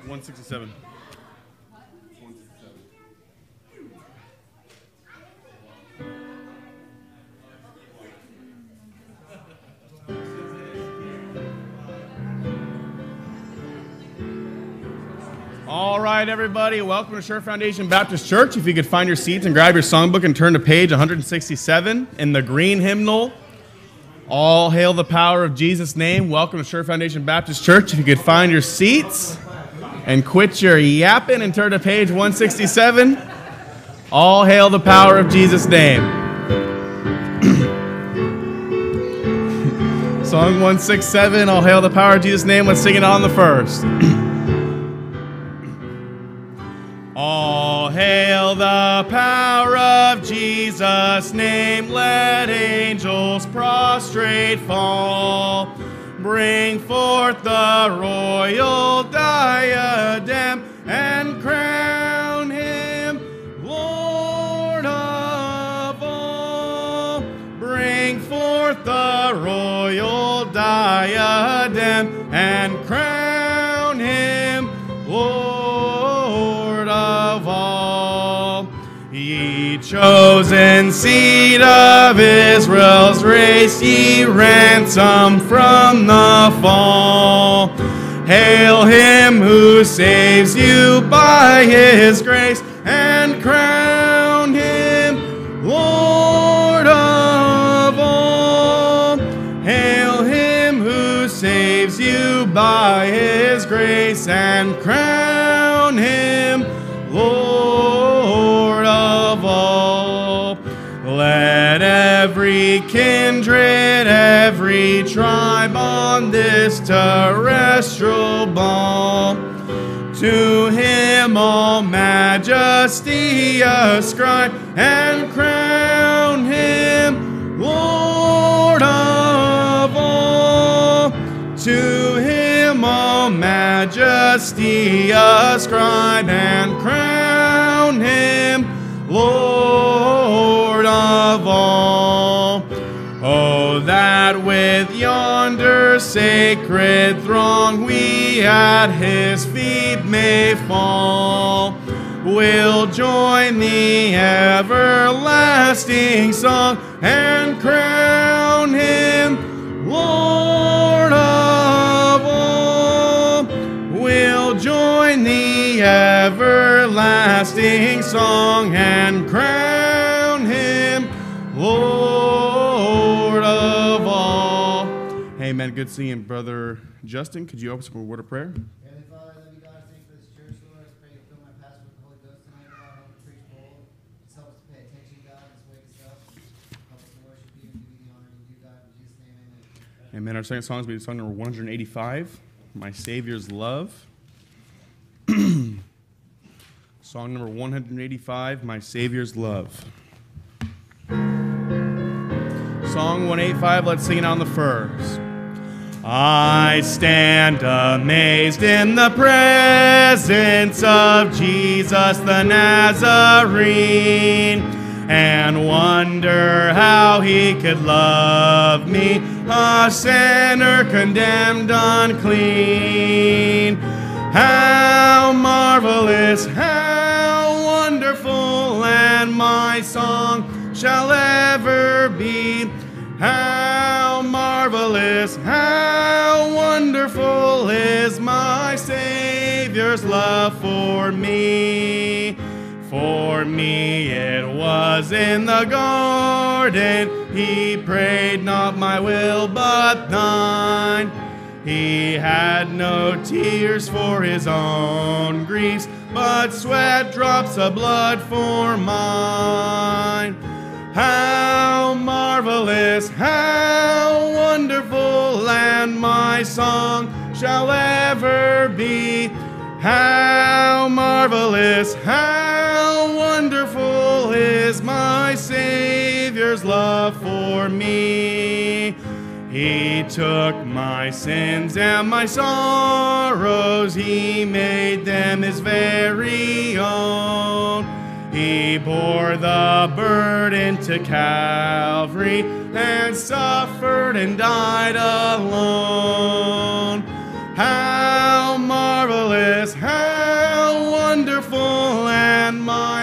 167. All right, everybody, welcome to Sure Foundation Baptist Church. If you could find your seats and grab your songbook and turn to page 167 in the green hymnal. All hail the power of Jesus' name. Welcome to Sure Foundation Baptist Church. If you could find your seats and quit your yapping and turn to page 167. All hail the power of Jesus' name. Song 167, All hail the power of Jesus' name. Let's sing it on the first. All hail the power of Jesus' name. Let angels prostrate fall. Bring forth the royal diadem and crown him Lord of all. Bring forth the royal diadem and crown him Lord of all. Ye chosen seed of Israel's race, ye ransomed from the fall. Hail him who saves you by his grace, and crown him Lord of all. Hail him who saves you by his grace, and crown him Lord of all. Let every kindred, every tribe on this terrestrial ball, to him all majesty ascribe, and crown him Lord of all. To him all majesty ascribe, and crown him Lord of all. Oh, that with yonder sacred throng we at his feet may fall. We'll join the everlasting song, and crown him Lord of all. We'll join the everlasting song, and crown him Lord of all. Amen. Good seeing Brother Justin. Could you open us with a word of prayer? Heavenly Father, I love you, God. Thank you for this church, Lord. I pray you fill my pastor with the Holy Ghost tonight, God. Help us preach bold. Just help us to pay attention, God. Just wake us up. Help us to worship you and give you the honor you do, God. In Jesus' name, amen. Amen. Our second song is going to be song number 185, My Savior's Love. Song number 185, My Savior's Love. Song 185, let's sing it on the first. I stand amazed in the presence of Jesus the Nazarene, and wonder how he could love me, a sinner condemned unclean. How marvelous, how wonderful, and my song shall ever be. How marvelous, how wonderful is my Savior's love for me. For me it was in the garden, he prayed not my will but thine. He had no tears for his own griefs, but sweat drops of blood for mine. How marvelous, how wonderful, and my song shall ever be. How marvelous, how wonderful is my Savior's love for me. He took my sins and my sorrows, he made them his very own. He bore the burden to Calvary and suffered and died alone. How marvelous, how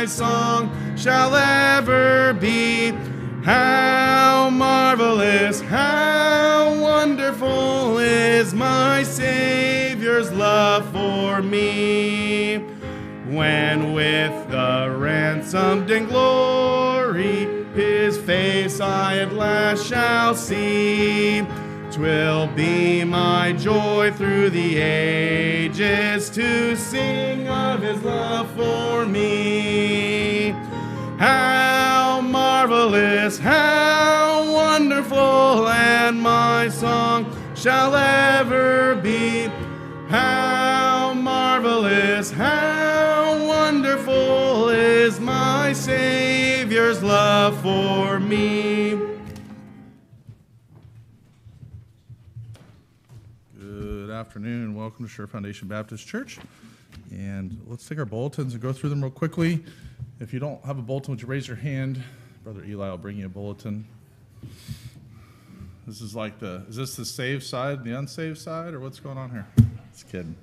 my song shall ever be. How marvelous, how wonderful is my Savior's love for me. When with the ransomed in glory his face I at last shall see, 'twill be my joy through the ages to sing of his love for me. How marvelous, how wonderful, and my song shall ever be. How marvelous, how wonderful is my Savior's love for me. Good afternoon. Welcome to Sure Foundation Baptist Church. And let's take our bulletins and go through them real quickly. If you don't have a bulletin, would you raise your hand? Brother Eli will bring you a bulletin. This is like is this the saved side, the unsaved side, or what's going on here? Just kidding.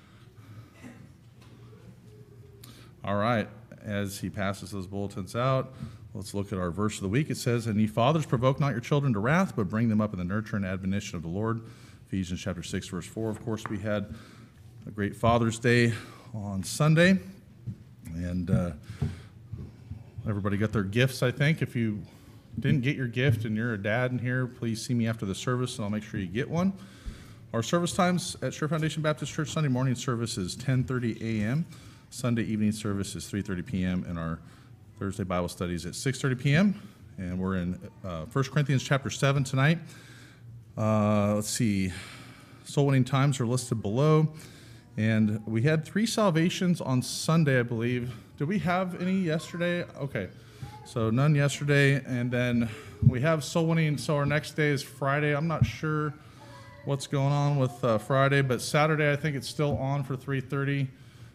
All right, as he passes those bulletins out, let's look at our verse of the week. It says, "And ye fathers, provoke not your children to wrath, but bring them up in the nurture and admonition of the Lord." Ephesians chapter 6, verse 4. Of course, we had a great Father's Day on Sunday, and everybody got their gifts, I think. If you didn't get your gift and you're a dad in here, please see me after the service, and I'll make sure you get one. Our service times at Sure Foundation Baptist Church: Sunday morning service is 10:30 a.m., Sunday evening service is 3:30 p.m., and our Thursday Bible study is at 6:30 p.m., and we're in 1 Corinthians chapter 7 tonight. Let's see, soul winning times are listed below, and we had 3 salvations on Sunday, I believe. Did we have any yesterday? Okay, so none yesterday, and then we have soul winning, so our next day is Friday. I'm not sure what's going on with Friday, but Saturday I think it's still on for 3:30.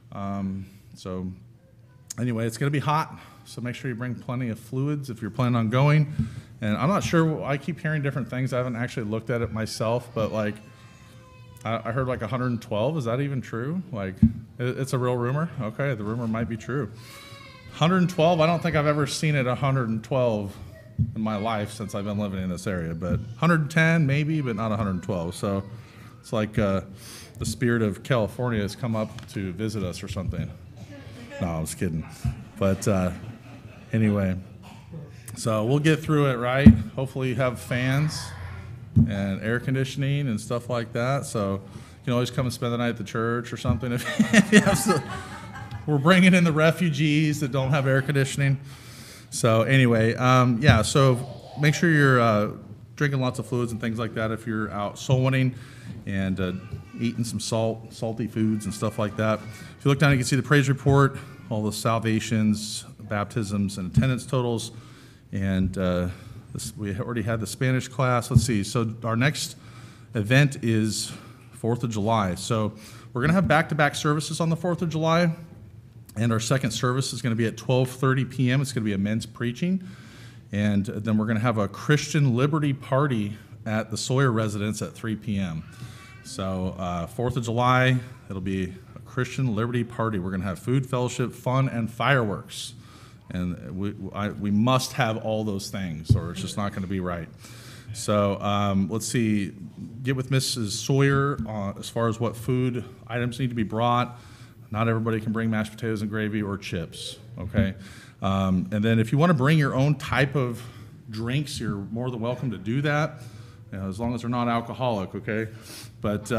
So anyway, it's going to be hot, so make sure you bring plenty of fluids if you're planning on going. And I'm not sure, I keep hearing different things. I haven't actually looked at it myself, but like I heard like 112. Is that even true? Like, it's a real rumor? Okay, the rumor might be true. 112, I don't think I've ever seen it 112 in my life since I've been living in this area, but 110 maybe, but not 112. So it's like the spirit of California has come up to visit us or something. No, I was kidding. But anyway, so we'll get through it, right? Hopefully you have fans and air conditioning and stuff like that. So you can always come and spend the night at the church or something. If you have we're bringing in the refugees that don't have air conditioning. So anyway, so make sure you're drinking lots of fluids and things like that if you're out soul winning, and eating some salty foods and stuff like that. If you look down, you can see the praise report, all the salvations, baptisms, and attendance totals. And we already had the Spanish class. Let's see. So our next event is 4th of July. So we're going to have back-to-back services on the 4th of July. And our second service is going to be at 12:30 p.m. It's going to be a men's preaching. And then we're going to have a Christian Liberty Party at the Sawyer residence at 3 p.m. So 4th of July, it'll be a Christian Liberty Party. We're going to have food, fellowship, fun, and fireworks. And we must have all those things, or it's just not going to be right. So let's see, get with Mrs. Sawyer as far as what food items need to be brought. Not everybody can bring mashed potatoes and gravy or chips, okay? And then if you want to bring your own type of drinks, you're more than welcome to do that, as long as they're not alcoholic, okay? But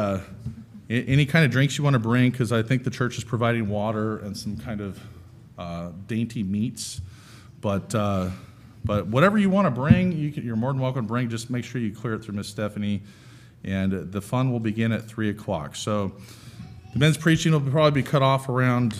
any kind of drinks you want to bring, because I think the church is providing water and some kind of dainty meats. But whatever you want to bring, you're more than welcome to bring. Just make sure you clear it through Miss Stephanie. And the fun will begin at 3 o'clock. So the men's preaching will probably be cut off around,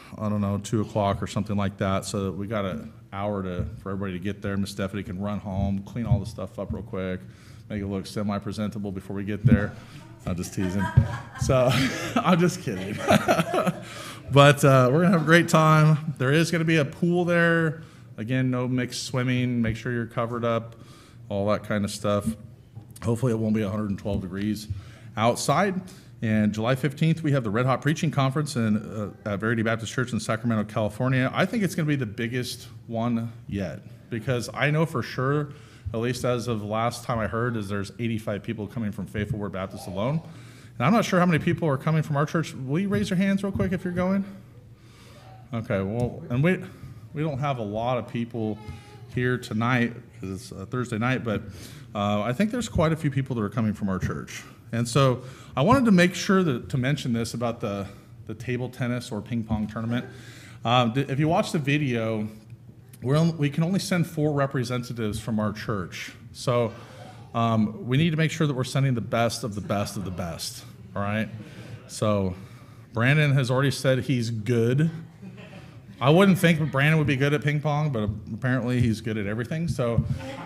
2 o'clock or something like that. So we got an hour for everybody to get there. Miss Stephanie can run home, clean all the stuff up real quick, make it look semi-presentable before we get there. I'm just teasing. So I'm just kidding. But we're going to have a great time. There is going to be a pool there. Again, no mixed swimming. Make sure you're covered up, all that kind of stuff. Hopefully it won't be 112 degrees outside. And July 15th, we have the Red Hot Preaching Conference at Verity Baptist Church in Sacramento, California. I think it's going to be the biggest one yet, because I know for sure, at least as of the last time I heard, is there's 85 people coming from Faithful Word Baptist alone. And I'm not sure how many people are coming from our church. Will you raise your hands real quick if you're going? Okay, well, and we don't have a lot of people here tonight because it's Thursday night, but I think there's quite a few people that are coming from our church. And so I wanted to make sure to mention this about the table tennis or ping pong tournament. If you watch the video, we can only send 4 representatives from our church. So we need to make sure that we're sending the best of the best of the best, all right? So Brandon has already said he's good. I wouldn't think that Brandon would be good at ping pong, but apparently he's good at everything. So,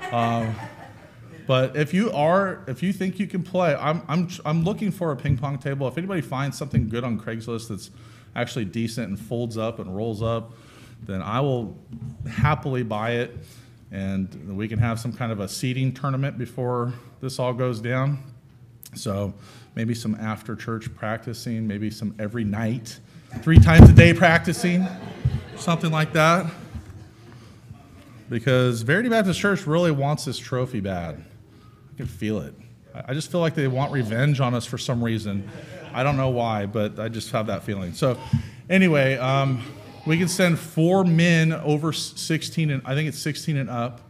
but if you think you can play, I'm looking for a ping pong table. If anybody finds something good on Craigslist that's actually decent and folds up and rolls up, then I will happily buy it, and we can have some kind of a seating tournament before this all goes down. So maybe some after church practicing, maybe some every night, 3 times a day practicing, something like that. Because Verity Baptist Church really wants this trophy bad. I can feel it. I just feel like they want revenge on us for some reason. I don't know why, but I just have that feeling. So anyway, we can send 4 men over 16, and I think it's 16 and up.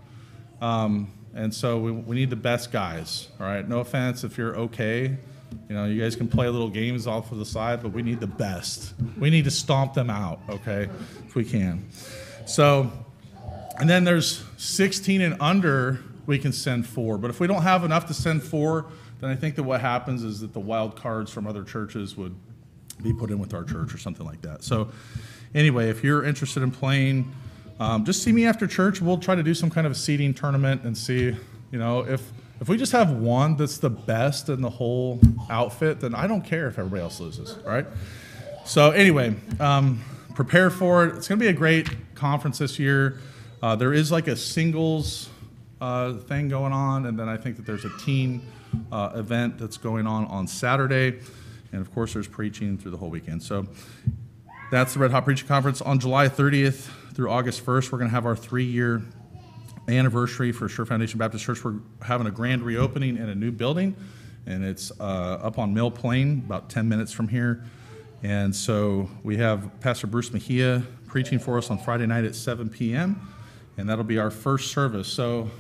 And so we need the best guys, all right? No offense if you're okay. You know, you guys can play little games off of the side, but we need the best. We need to stomp them out, okay, if we can. So, and then there's 16 and under, we can send 4. But if we don't have enough to send 4, then I think that what happens is that the wild cards from other churches would be put in with our church or something like that. So anyway, if you're interested in playing, just see me after church. We'll try to do some kind of a seating tournament and see, you know, if we just have one that's the best in the whole outfit, then I don't care if everybody else loses, all right? So anyway, prepare for it. It's going to be a great conference this year. There is like a singles thing going on, and then I think that there's a teen event that's going on Saturday. And of course, there's preaching through the whole weekend. So that's the Red Hot Preaching Conference. On July 30th through August 1st, we're going to have our 3-year anniversary for Sure Foundation Baptist Church. We're having a grand reopening in a new building, and it's up on Mill Plain, about 10 minutes from here. And so we have Pastor Bruce Mejia preaching for us on Friday night at 7 p.m., and that'll be our first service. So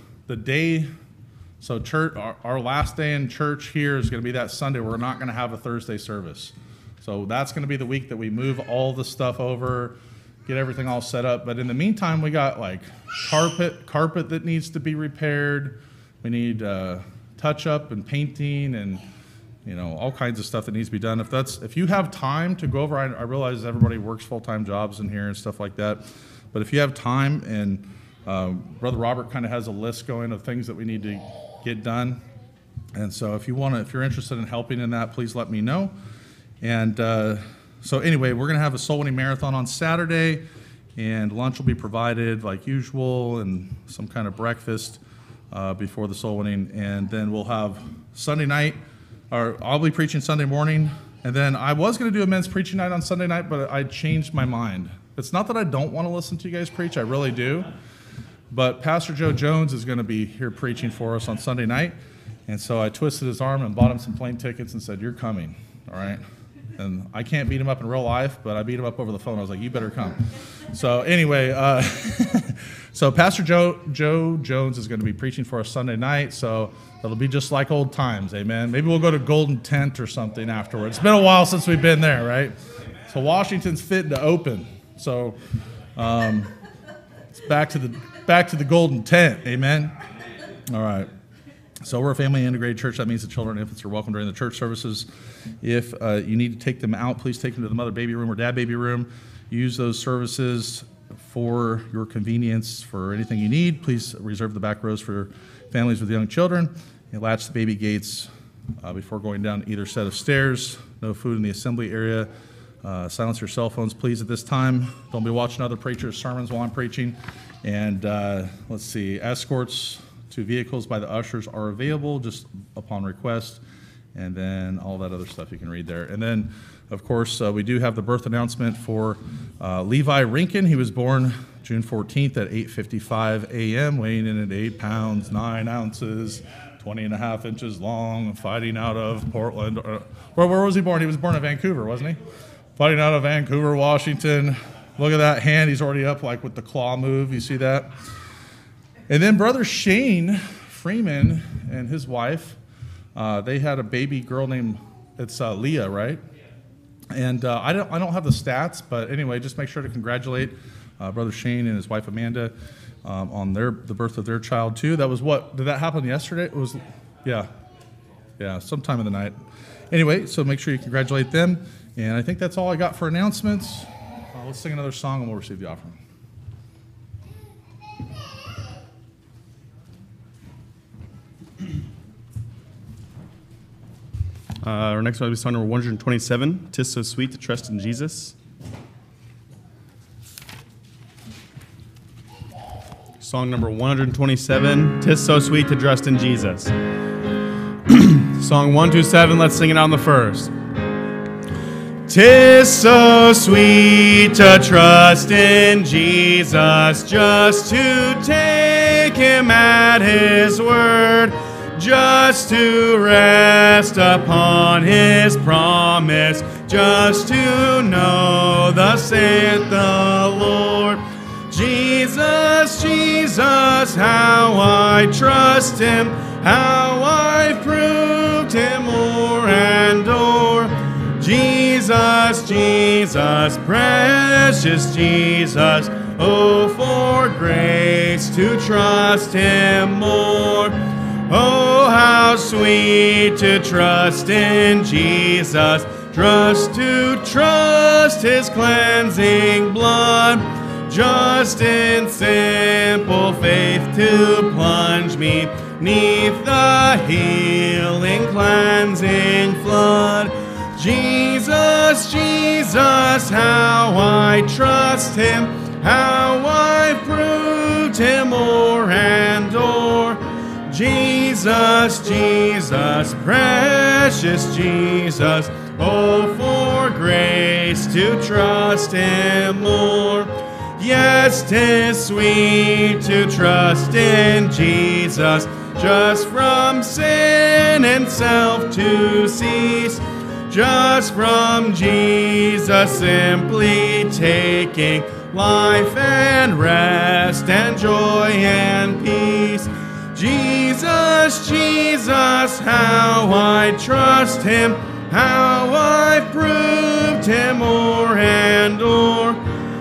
church, our last day in church here is going to be that Sunday. We're not going to have a Thursday service. So that's going to be the week that we move all the stuff over, get everything all set up. But in the meantime, we got like carpet that needs to be repaired. We need touch up and painting and, you know, all kinds of stuff that needs to be done. If you have time to go over, I realize everybody works full-time jobs in here and stuff like that. But if you have time, and Brother Robert kind of has a list going of things that we need to get done. And so if you're interested in helping in that, please let me know. And so anyway, we're going to have a soul winning marathon on Saturday, and lunch will be provided like usual, and some kind of breakfast before the soul winning. And then we'll have Sunday night, or I'll be preaching Sunday morning. And then I was going to do a men's preaching night on Sunday night, but I changed my mind. It's not that I don't want to listen to you guys preach, I really do. But Pastor Joe Jones is going to be here preaching for us on Sunday night. And so I twisted his arm and bought him some plane tickets and said, "You're coming, all right?" And I can't beat him up in real life, but I beat him up over the phone. I was like, "You better come." So anyway, so Pastor Joe Jones is going to be preaching for us Sunday night. So it'll be just like old times, amen. Maybe we'll go to Golden Tent or something afterwards. It's been a while since we've been there, right? So Washington's fitting to open. So it's back to the Golden Tent, amen. All right. So we're a family integrated church. That means the children and infants are welcome during the church services. If you need to take them out, please take them to the mother baby room or dad baby room. Use those services for your convenience. For anything you need, please reserve the back rows for families with young children. And latch the baby gates before going down either set of stairs. No food in the assembly area. Silence your cell phones, please, at this time. Don't be watching other preachers' sermons while I'm preaching. And let's see, escorts to vehicles by the ushers are available just upon request. and then all that other stuff you can read there. And then, of course, we do have the birth announcement for Levi Rinkin. He was born June 14th at 8:55 a.m., weighing in at 8 pounds, 9 ounces, 20 and a half inches long, fighting out of Portland. Where was he born? He was born in Vancouver, wasn't he? Fighting out of Vancouver, Washington. Look at that hand. He's already up like with the claw move. You see that? And then Brother Shane Freeman and his wife, they had a baby girl named, it's Leah, right? And I don't have the stats, but anyway, just make sure to congratulate Brother Shane and his wife Amanda on the birth of their child too. That was did that happen yesterday? It was, yeah, sometime in the night. Anyway, so make sure you congratulate them. And I think that's all I got for announcements. Let's sing another song and we'll receive the offering. Our next one will be song number 127, "'Tis So Sweet to Trust in Jesus." Song number 127, "'Tis So Sweet to Trust in Jesus." Song 127, let's sing it on the first. 'Tis so sweet to trust in Jesus, just to take him at his word, just to rest upon his promise, just to know thus saith the Lord. Jesus, Jesus, how I trust him, how I've proved him o'er and o'er. Jesus, Jesus, precious Jesus, oh, for grace to trust him more. Oh, how sweet to trust in Jesus, to trust his cleansing blood, just in simple faith to plunge me 'neath the healing, cleansing flood. Jesus, Jesus, how I trust him, how I've proved him o'er and o'er. Jesus, Jesus, precious Jesus, oh, for grace to trust him more. Yes, 'tis sweet to trust in Jesus, just from sin and self to cease, just from Jesus simply taking life and rest and joy and peace. Jesus, Jesus, how I trust him, how I've proved him o'er and o'er.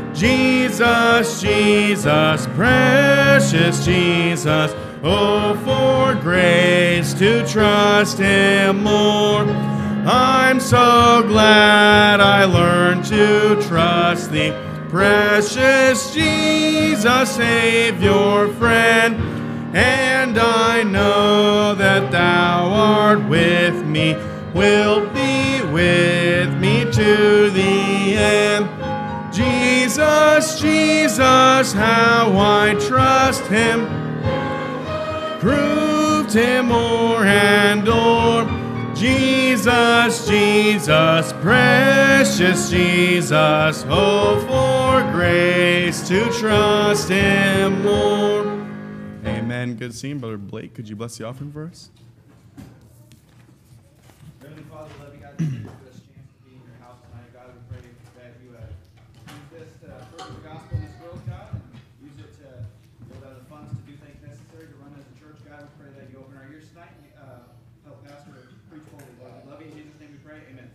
Jesus, Jesus, precious Jesus, oh, for grace to trust him more. I'm so glad I learned to trust thee, precious Jesus, Savior, friend. And I know that thou art with me, wilt be with me to the end. Jesus, Jesus, how I trust him, proved him o'er and o'er. Jesus, Jesus, precious Jesus, oh, for grace to trust him more. Amen. Good seeing. Brother Blake, could you bless the offering for us? Heavenly Father, love you guys. Thank you for this chance to be in your house tonight. God, we pray that you use this to further the gospel in this world, God, and use it to build out the funds to do things necessary to run as a church. God, we pray that you open our ears tonight and help Pastor to preach boldly, Lord. We love you. In Jesus' name we pray. Amen.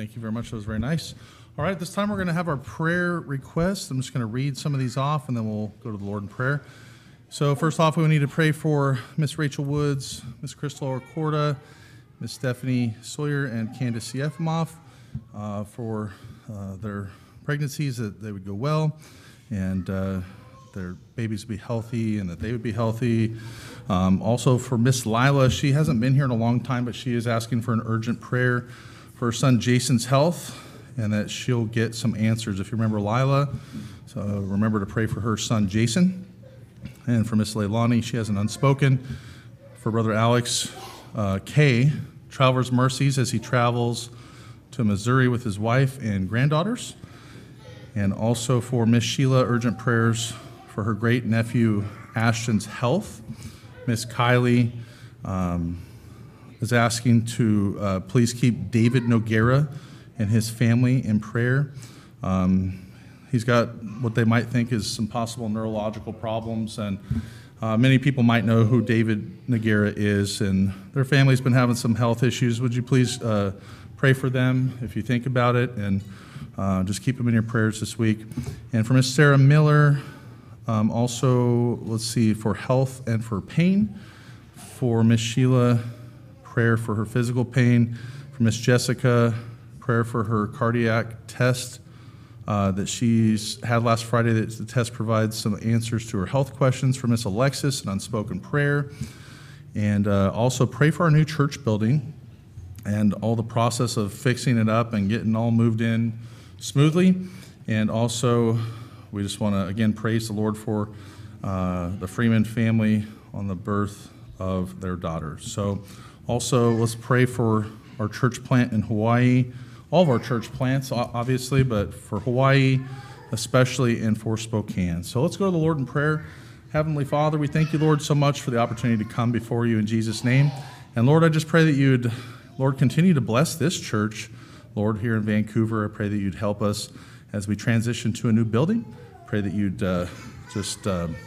Thank you very much. That was very nice. All right, this time we're going to have our prayer requests. I'm just going to read some of these off, and then we'll go to the Lord in prayer. So first off, we need to pray for Miss Rachel Woods, Miss Crystal Orcorda, Miss Stephanie Sawyer, and Candace Yefimoff for their pregnancies, that they would go well, and their babies would be healthy, and that they would be healthy. Also for Miss Lila, she hasn't been here in a long time, but she is asking for an urgent prayer for her son Jason's health, and that she'll get some answers. If you remember Lila, so remember to pray for her son Jason. And for Miss Leilani, she has an unspoken. For Brother Alex K, traveler's mercies as he travels to Missouri with his wife and granddaughters. And also for Miss Sheila, urgent prayers for her great nephew Ashton's health. Miss Kylie is asking to please keep David Noguera and his family in prayer. He's got what they might think is some possible neurological problems, and many people might know who David Noguera is, and their family's been having some health issues. Would you please pray for them if you think about it, and just keep them in your prayers this week. And for Miss Sarah Miller, also, let's see, for health and for pain. For Miss Sheila, prayer for her physical pain. For Miss Jessica, prayer for her cardiac test that she's had last Friday, that the test provides some answers to her health questions. For Miss Alexis, an unspoken prayer. And also pray for our new church building and all the process of fixing it up and getting all moved in smoothly. And also, we just want to, again, praise the Lord for the Freeman family on the birth of their daughter. So also, let's pray for our church plant in Hawaii, all of our church plants, obviously, but for Hawaii especially, and for Spokane. So let's go to the Lord in prayer. Heavenly Father, we thank you, Lord, so much for the opportunity to come before you in Jesus' name. And Lord, I just pray that you'd, Lord, continue to bless this church, Lord, here in Vancouver. I pray that you'd help us as we transition to a new building. Pray that you'd just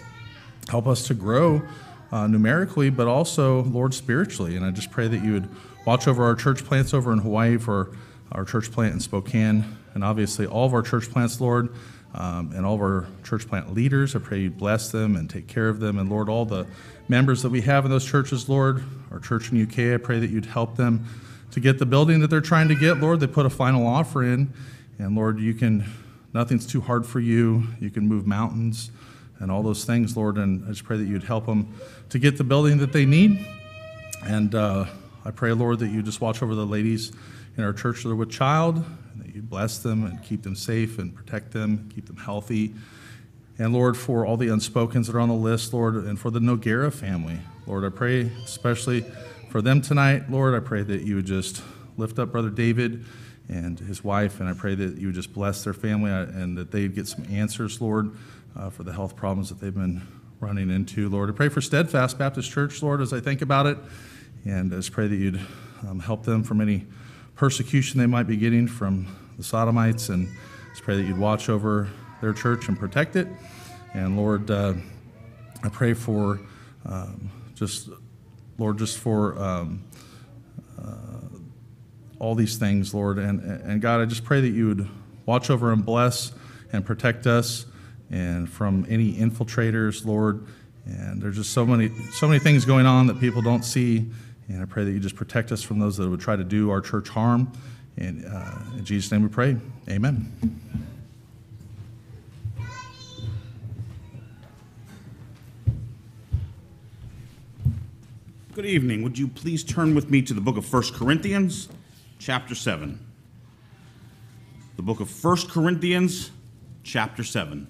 help us to grow numerically, but also, Lord, spiritually. And I just pray that you would watch over our church plants over in Hawaii, for our church plant in Spokane, and obviously all of our church plants, Lord, and all of our church plant leaders. I pray you bless them and take care of them. And Lord, all the members that we have in those churches, Lord, our church in UK, I pray that you'd help them to get the building that they're trying to get. Lord, they put a final offer in, and Lord, nothing's too hard for you. You can move mountains and all those things, Lord, and I just pray that you'd help them to get the building that they need. And I pray, Lord, that you just watch over the ladies in our church that are with child, and that you bless them and keep them safe and protect them, keep them healthy. And Lord, for all the unspokens that are on the list, Lord, and for the Noguera family, Lord, I pray especially for them tonight. Lord, I pray that you would just lift up Brother David and his wife, and I pray that you would just bless their family and that they'd get some answers, Lord, for the health problems that they've been running into. Lord, I pray for Steadfast Baptist Church, Lord, as I think about it, and I just pray that you'd help them from any persecution they might be getting from the Sodomites, and just pray that you'd watch over their church and protect it. And Lord, I pray for just for all these things, Lord, and God, I just pray that you would watch over and bless and protect us and from any infiltrators, Lord. And there's just so many things going on that people don't see. And I pray that you just protect us from those that would try to do our church harm. And in Jesus' name we pray. Amen. Good evening. Would you please turn with me to the book of 1 Corinthians, chapter 7. The book of 1 Corinthians, chapter 7.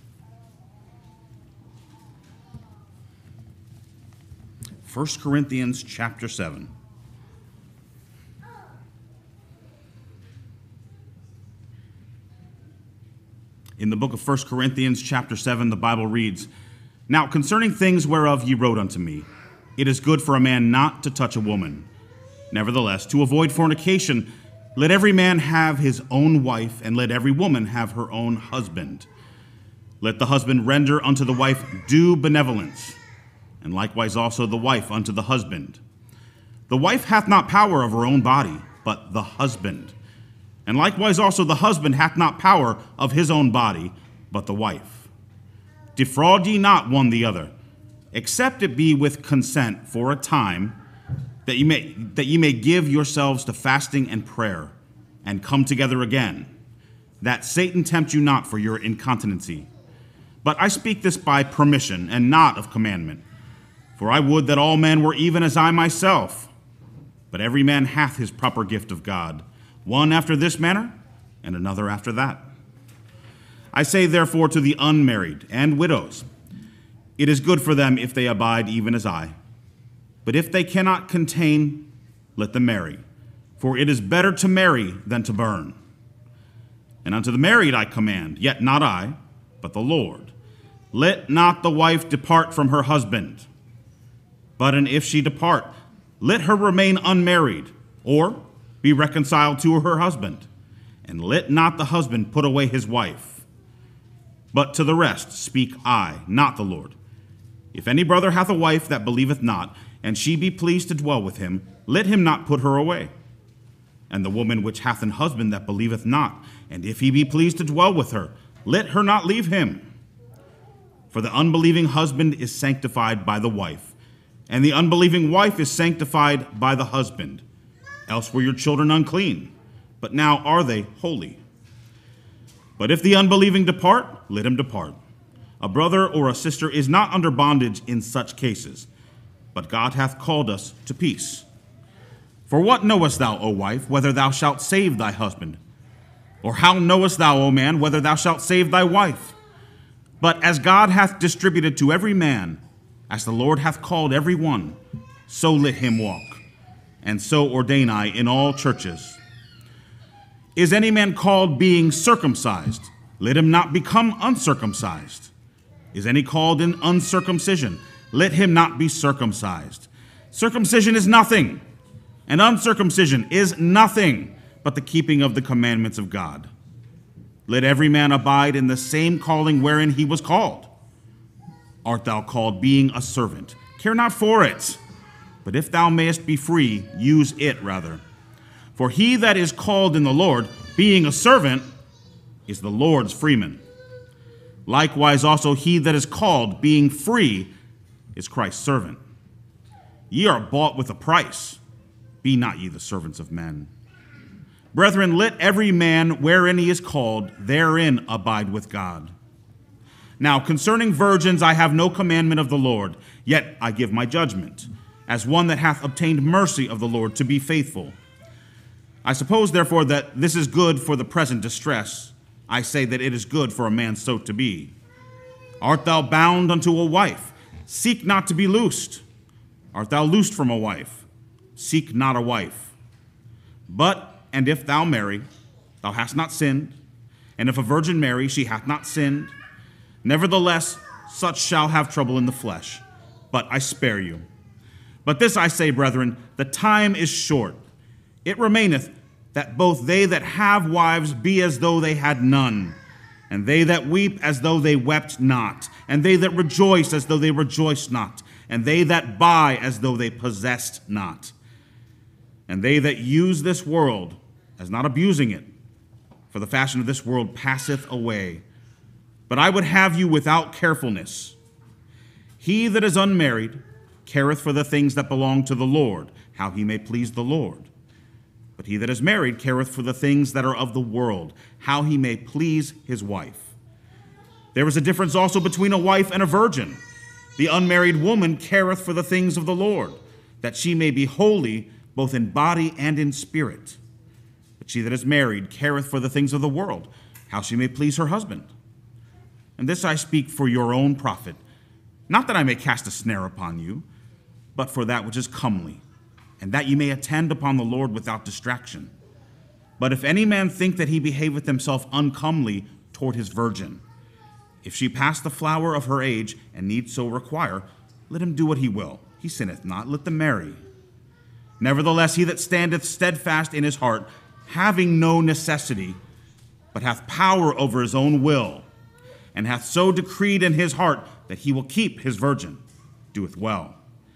First Corinthians chapter 7. In the book of 1 Corinthians chapter 7, the Bible reads, "Now concerning things whereof ye wrote unto me, it is good for a man not to touch a woman. Nevertheless, to avoid fornication, let every man have his own wife, and let every woman have her own husband. Let the husband render unto the wife due benevolence, and likewise also the wife unto the husband. The wife hath not power of her own body, but the husband. And likewise also the husband hath not power of his own body, but the wife. Defraud ye not one the other, except it be with consent for a time, that ye may give yourselves to fasting and prayer, and come together again, that Satan tempt you not for your incontinency. But I speak this by permission, and not of commandment. For I would that all men were even as I myself. But every man hath his proper gift of God, one after this manner, and another after that. I say therefore to the unmarried and widows, it is good for them if they abide even as I. But if they cannot contain, let them marry. For it is better to marry than to burn. And unto the married I command, yet not I, but the Lord. Let not the wife depart from her husband. But and if she depart, let her remain unmarried, or be reconciled to her husband. And let not the husband put away his wife. But to the rest speak I, not the Lord. If any brother hath a wife that believeth not, and she be pleased to dwell with him, let him not put her away. And the woman which hath an husband that believeth not, and if he be pleased to dwell with her, let her not leave him. For the unbelieving husband is sanctified by the wife, and the unbelieving wife is sanctified by the husband. Else were your children unclean, but now are they holy. But if the unbelieving depart, let him depart. A brother or a sister is not under bondage in such cases, but God hath called us to peace. For what knowest thou, O wife, whether thou shalt save thy husband? Or how knowest thou, O man, whether thou shalt save thy wife? But as God hath distributed to every man, as the Lord hath called every one, so let him walk. And so ordain I in all churches. Is any man called being circumcised? Let him not become uncircumcised. Is any called in uncircumcision? Let him not be circumcised. Circumcision is nothing, and uncircumcision is nothing but the keeping of the commandments of God. Let every man abide in the same calling wherein he was called. Art thou called being a servant? Care not for it. But if thou mayest be free, use it rather. For he that is called in the Lord, being a servant, is the Lord's freeman. Likewise also he that is called, being free, is Christ's servant. Ye are bought with a price. Be not ye the servants of men. Brethren, let every man wherein he is called, therein abide with God. Now concerning virgins I have no commandment of the Lord, yet I give my judgment, as one that hath obtained mercy of the Lord to be faithful. I suppose therefore that this is good for the present distress. I say that it is good for a man so to be. Art thou bound unto a wife? Seek not to be loosed. Art thou loosed from a wife? Seek not a wife. But, and if thou marry, thou hast not sinned. And if a virgin marry, she hath not sinned. Nevertheless, such shall have trouble in the flesh. But I spare you. But this I say, brethren, the time is short. It remaineth that both they that have wives be as though they had none, and they that weep as though they wept not, and they that rejoice as though they rejoiced not, and they that buy as though they possessed not, and they that use this world as not abusing it, for the fashion of this world passeth away. But I would have you without carefulness. He that is unmarried careth for the things that belong to the Lord, how he may please the Lord. But he that is married careth for the things that are of the world, how he may please his wife. There is a difference also between a wife and a virgin. The unmarried woman careth for the things of the Lord, that she may be holy both in body and in spirit. But she that is married careth for the things of the world, how she may please her husband. And this I speak for your own profit, not that I may cast a snare upon you, but for that which is comely, and that ye may attend upon the Lord without distraction. But if any man think that he behaveth himself uncomely toward his virgin, if she pass the flower of her age, and need so require, let him do what he will. He sinneth not, let them marry. Nevertheless, he that standeth steadfast in his heart, having no necessity, but hath power over his own will, and hath so decreed in his heart that he will keep his virgin, doeth well.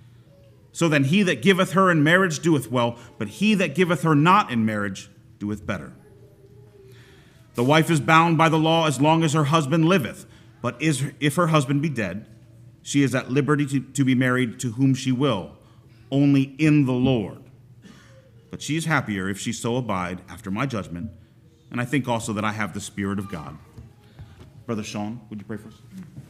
So then he that giveth her in marriage doeth well, but he that giveth her not in marriage doeth better. The wife is bound by the law as long as her husband liveth, but if her husband be dead, she is at liberty to be married to whom she will, only in the Lord. But she is happier if she so abide after my judgment, and I think also that I have the Spirit of God. Brother Sean, would you pray for us?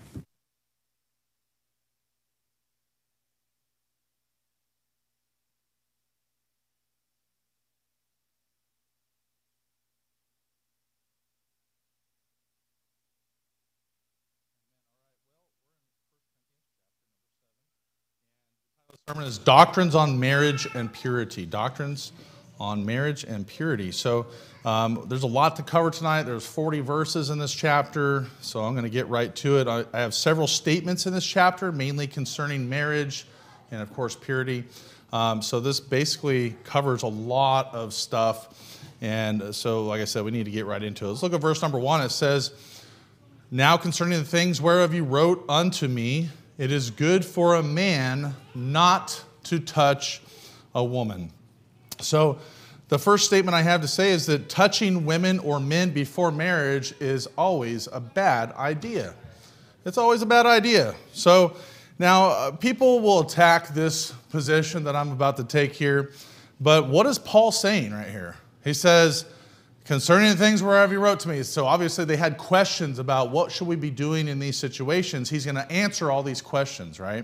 The sermon is Doctrines on Marriage and Purity. Doctrines on Marriage and Purity. So there's a lot to cover tonight. There's 40 verses in this chapter, so I'm going to get right to it. I have several statements in this chapter, mainly concerning marriage and, of course, purity. So this basically covers a lot of stuff. And so, like I said, we need to get right into it. Let's look at verse number 1. It says, "Now concerning the things whereof you wrote unto me, it is good for a man not to touch a woman." So the first statement I have to say is that touching women or men before marriage is always a bad idea. It's always a bad idea. So now people will attack this position that I'm about to take here, but what is Paul saying right here? He says, concerning the things whereof you wrote to me. So obviously they had questions about what should we be doing in these situations. He's going to answer all these questions, right?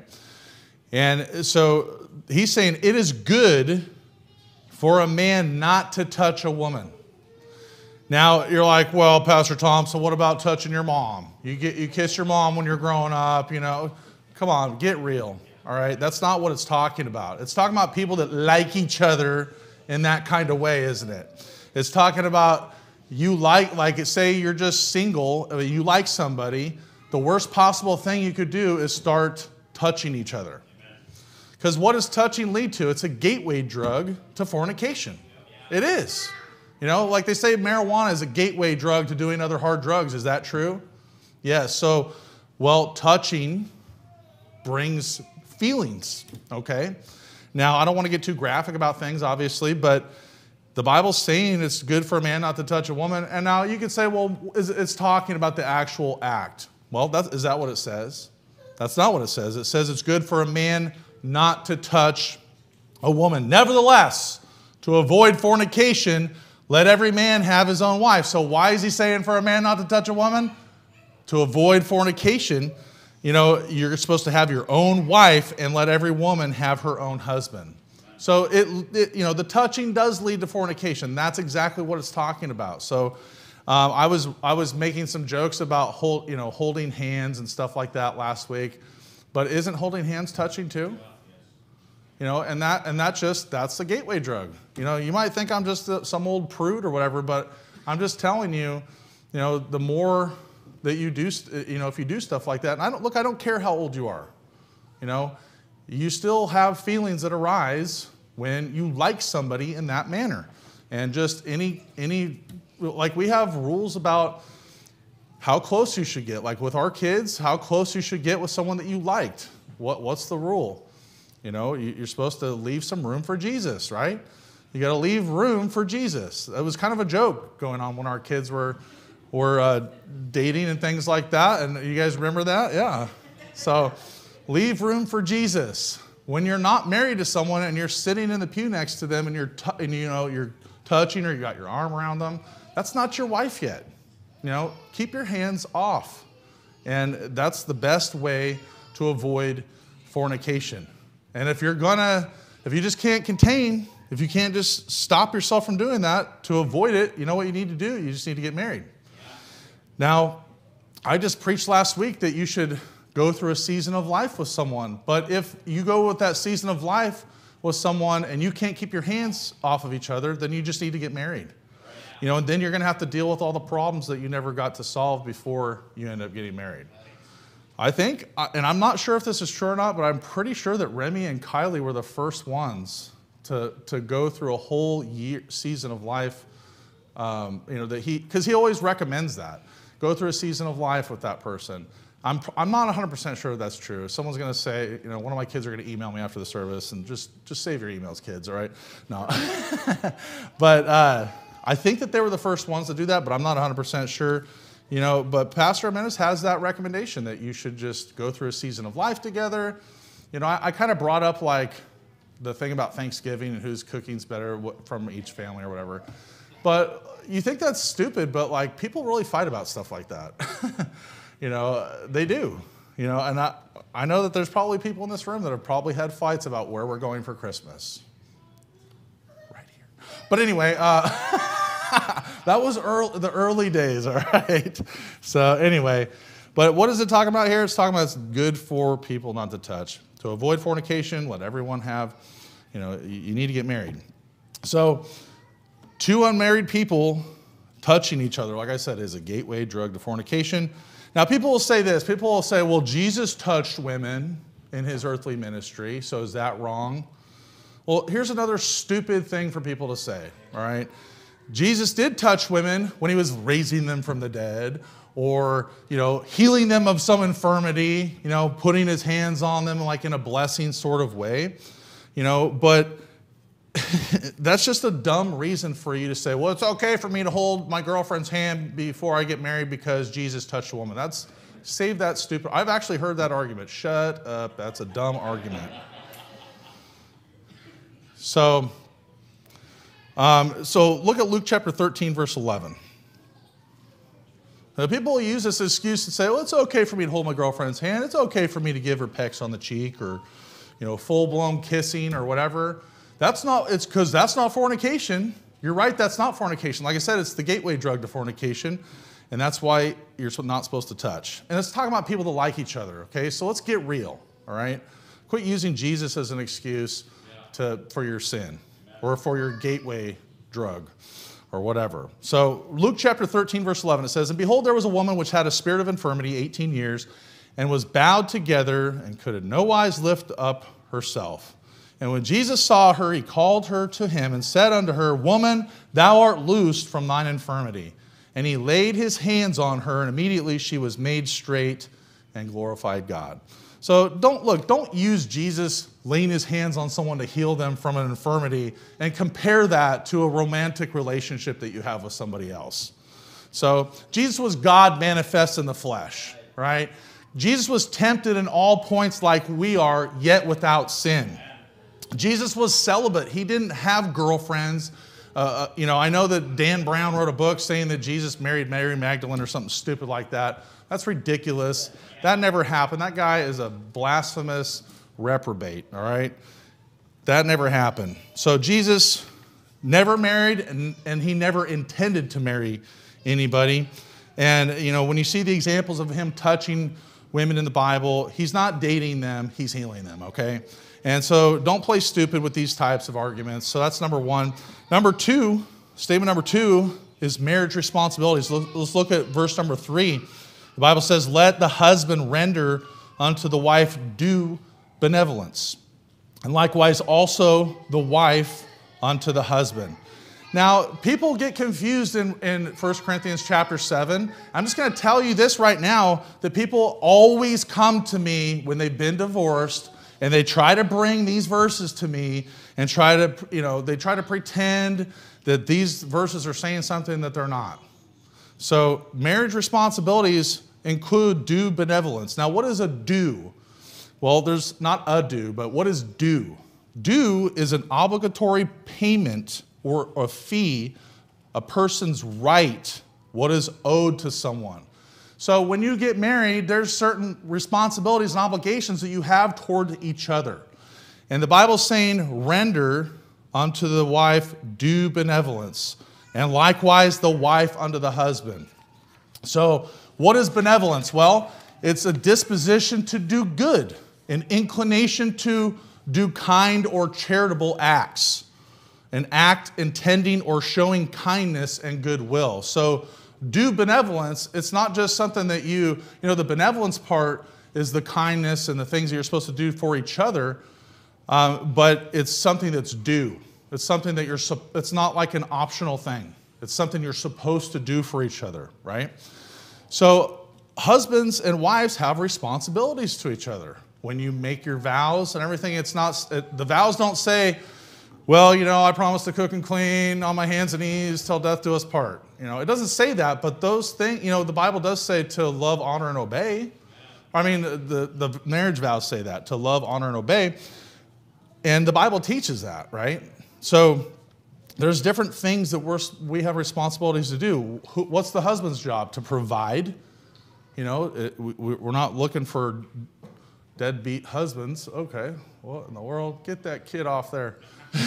And so he's saying it is good for a man not to touch a woman. Now you're like, well, Pastor Tom, so what about touching your mom? You kiss your mom when you're growing up, you know. Come on, get real, all right? That's not what it's talking about. It's talking about people that like each other in that kind of way, isn't it? It's talking about you like say you're just single, you like somebody, the worst possible thing you could do is start touching each other. Because what does touching lead to? It's a gateway drug to fornication. It is. You know, like they say marijuana is a gateway drug to doing other hard drugs. Is that true? Yes. So, well, touching brings feelings, okay? Now, I don't want to get too graphic about things, obviously, but the Bible's saying it's good for a man not to touch a woman. And now you could say, well, it's talking about the actual act. Well, is that what it says? That's not what it says. It says it's good for a man not to touch a woman. Nevertheless, to avoid fornication, let every man have his own wife. So why is he saying for a man not to touch a woman? To avoid fornication. You know, you're supposed to have your own wife and let every woman have her own husband. So the touching does lead to fornication. That's exactly what it's talking about. So I was making some jokes about holding hands and stuff like that last week, but isn't holding hands touching too? You know, and that's the gateway drug. You know, you might think I'm just some old prude or whatever, but I'm just telling you, you know, the more that you do, you know, if you do stuff like that, and I don't care how old you are, you know, you still have feelings that arise when you like somebody in that manner. And just like we have rules about how close you should get. Like with our kids, how close you should get with someone that you liked. What's the rule? You know, you're supposed to leave some room for Jesus, right? You got to leave room for Jesus. It was kind of a joke going on when our kids were dating and things like that. And you guys remember that? Yeah. So leave room for Jesus. When you're not married to someone and you're sitting in the pew next to them and you're touching or you got your arm around them, that's not your wife yet. You know, keep your hands off. And that's the best way to avoid fornication. And if you just can't contain, if you can't just stop yourself from doing that, to avoid it, you know what you need to do? You just need to get married. Now, I just preached last week that you should go through a season of life with someone. But if you go with that season of life with someone and you can't keep your hands off of each other, then you just need to get married. You know, and then you're going to have to deal with all the problems that you never got to solve before you end up getting married. I think, and I'm not sure if this is true or not, but I'm pretty sure that Remy and Kylie were the first ones to go through a whole season of life. You know, because he always recommends that. Go through a season of life with that person. I'm not 100% sure that's true. Someone's going to say, you know, one of my kids are going to email me after the service, and just save your emails, kids, all right? No. But I think that they were the first ones to do that, but I'm not 100% sure. But Pastor Jimenez has that recommendation that you should just go through a season of life together. I kind of brought up like the thing about Thanksgiving and whose cooking's better from each family or whatever. But you think that's stupid, but like people really fight about stuff like that. They do. And I know that there's probably people in this room that have probably had fights about where we're going for Christmas. Right here. But anyway, that was the early days, all right? So anyway, but what is it talking about here? It's talking about it's good for people not to touch. To avoid fornication, let everyone have, you need to get married. So two unmarried people touching each other, like I said, is a gateway drug to fornication. Now, people will say this. People will say, well, Jesus touched women in his earthly ministry, so is that wrong? Well, here's another stupid thing for people to say, all right? Jesus did touch women when he was raising them from the dead or, healing them of some infirmity, putting his hands on them like in a blessing sort of way, but that's just a dumb reason for you to say, well, it's okay for me to hold my girlfriend's hand before I get married because Jesus touched a woman. Save that stupid. I've actually heard that argument. Shut up. That's a dumb argument. So look at Luke chapter 13, verse 11. Now, people use this excuse to say, well, it's okay for me to hold my girlfriend's hand. It's okay for me to give her pecks on the cheek or, full-blown kissing or whatever. It's because that's not fornication. You're right, that's not fornication. Like I said, it's the gateway drug to fornication, and that's why you're not supposed to touch. And it's talking about people that like each other, okay? So let's get real, all right? Quit using Jesus as an excuse for your sin or for your gateway drug or whatever. So Luke chapter 13, verse 11, it says, and behold, there was a woman which had a spirit of infirmity 18 years and was bowed together and could in no wise lift up herself. And when Jesus saw her, he called her to him and said unto her, Woman, thou art loosed from thine infirmity. And he laid his hands on her, and immediately she was made straight and glorified God. So don't use Jesus laying his hands on someone to heal them from an infirmity and compare that to a romantic relationship that you have with somebody else. So Jesus was God manifest in the flesh, right? Jesus was tempted in all points like we are, yet without sin. Jesus was celibate. He didn't have girlfriends. I know that Dan Brown wrote a book saying that Jesus married Mary Magdalene or something stupid like that. That's ridiculous. That never happened. That guy is a blasphemous reprobate, all right? That never happened. So Jesus never married, and he never intended to marry anybody. And, when you see the examples of him touching women in the Bible, he's not dating them, he's healing them, okay? And so don't play stupid with these types of arguments. So that's number one. Statement number two is marriage responsibilities. Let's look at verse number 3. The Bible says, let the husband render unto the wife due benevolence, and likewise also the wife unto the husband. Now, people get confused in 1 Corinthians chapter 7. I'm just going to tell you this right now, that people always come to me when they've been divorced, and they try to bring these verses to me and they try to pretend that these verses are saying something that they're not. So marriage responsibilities include due benevolence. Now, what is a due? Well, there's not a due, but what is due? Due is an obligatory payment or a fee, a person's right, what is owed to someone. So when you get married, there's certain responsibilities and obligations that you have toward each other. And the Bible's saying, render unto the wife due benevolence, and likewise the wife unto the husband. So what is benevolence? Well, it's a disposition to do good, an inclination to do kind or charitable acts, an act intending or showing kindness and goodwill. So do benevolence, it's not just something that the benevolence part is the kindness and the things that you're supposed to do for each other, but it's something that's due. It's something that it's not like an optional thing. It's something you're supposed to do for each other, right? So husbands and wives have responsibilities to each other. When you make your vows and everything, the vows don't say, well, I promise to cook and clean on my hands and knees till death do us part. It doesn't say that, but those things, the Bible does say to love, honor, and obey. I mean, the marriage vows say that, to love, honor, and obey. And the Bible teaches that, right? So there's different things that we have responsibilities to do. What's the husband's job? To provide. We're not looking for deadbeat husbands. Okay, what in the world? Get that kid off there.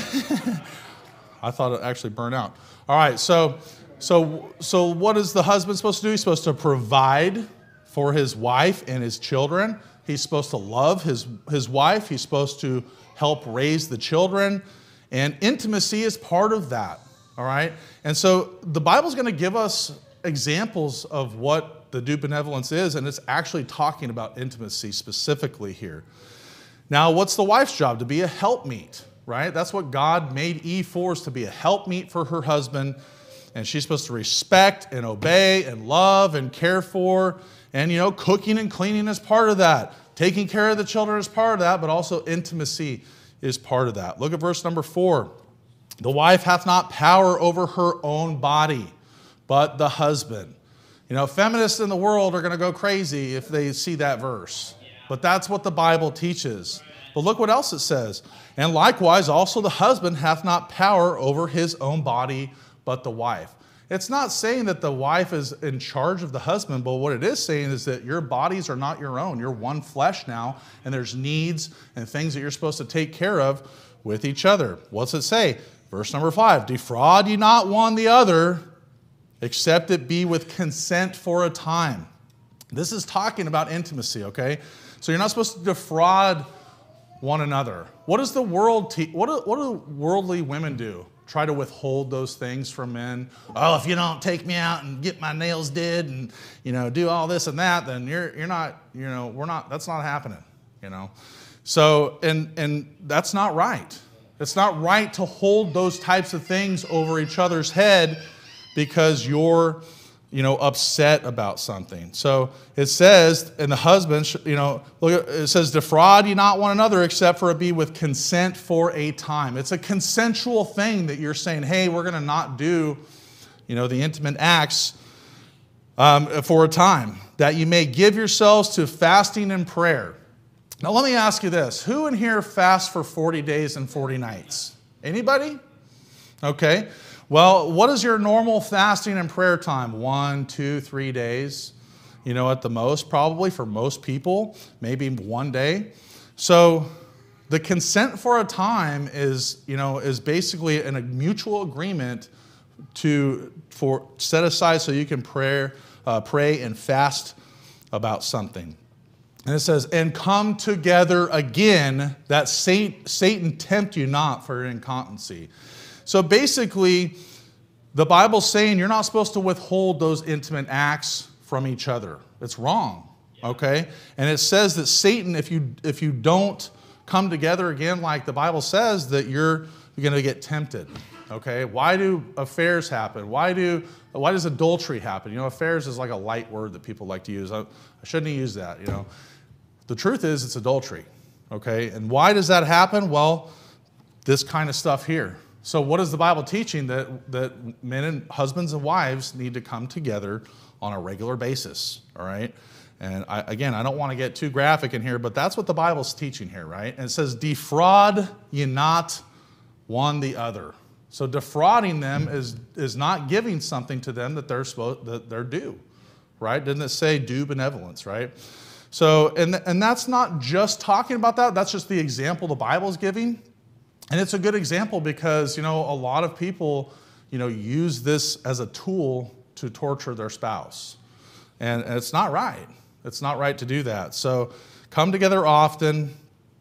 I thought it actually burned out. All right, so what is the husband supposed to do? He's supposed to provide for his wife and his children. He's supposed to love his wife. He's supposed to help raise the children. And intimacy is part of that, all right? And so the Bible's going to give us examples of what the due benevolence is, and it's actually talking about intimacy specifically here. Now, what's the wife's job? To be a helpmeet, right? That's what God made Eve for, is to be a helpmeet for her husband. And she's supposed to respect and obey and love and care for. And, cooking and cleaning is part of that. Taking care of the children is part of that, but also intimacy is part of that. Look at verse number 4. The wife hath not power over her own body, but the husband. Feminists in the world are going to go crazy if they see that verse. But that's what the Bible teaches. But look what else it says. And likewise also the husband hath not power over his own body, but the wife. It's not saying that the wife is in charge of the husband, but what it is saying is that your bodies are not your own. You're one flesh now, and there's needs and things that you're supposed to take care of with each other. What's it say? Verse number 5, defraud ye not one the other, except it be with consent for a time. This is talking about intimacy, okay? So you're not supposed to defraud one another. What does the world what do worldly women do? Try to withhold those things from men. Oh, if you don't take me out and get my nails did and do all this and that, then you're not, we're not, that's not happening, So and that's not right. It's not right to hold those types of things over each other's head because you're upset about something. So it says, and the husband, look, it says, defraud ye not one another, except for it be with consent for a time. It's a consensual thing that you're saying, hey, we're going to not do, the intimate acts for a time, that you may give yourselves to fasting and prayer. Now let me ask you this. Who in here fasts for 40 days and 40 nights? Anybody? Okay. Well, what is your normal fasting and prayer time? 1, 2, 3 days, at the most, probably for most people, maybe one day. So the consent for a time is basically a mutual agreement for set aside so you can pray and fast about something. And it says, and come together again, that Satan tempt you not for incontinency. So basically, the Bible's saying you're not supposed to withhold those intimate acts from each other. It's wrong, okay? And it says that Satan, if you don't come together again like the Bible says, that you're going to get tempted, okay? Why do affairs happen? Why does adultery happen? Affairs is like a light word that people like to use. I shouldn't use that, The truth is it's adultery, okay? And why does that happen? Well, this kind of stuff here. So what is the Bible teaching? That men and husbands and wives need to come together on a regular basis, all right? And I don't want to get too graphic in here, but that's what the Bible's teaching here, right? And it says, defraud ye not one the other. So defrauding them is not giving something to them that they're due, right? Didn't it say due benevolence, right? So, and that's not just talking about that. That's just the example the Bible's giving. And it's a good example because, a lot of people, use this as a tool to torture their spouse. And it's not right. It's not right to do that. So come together often.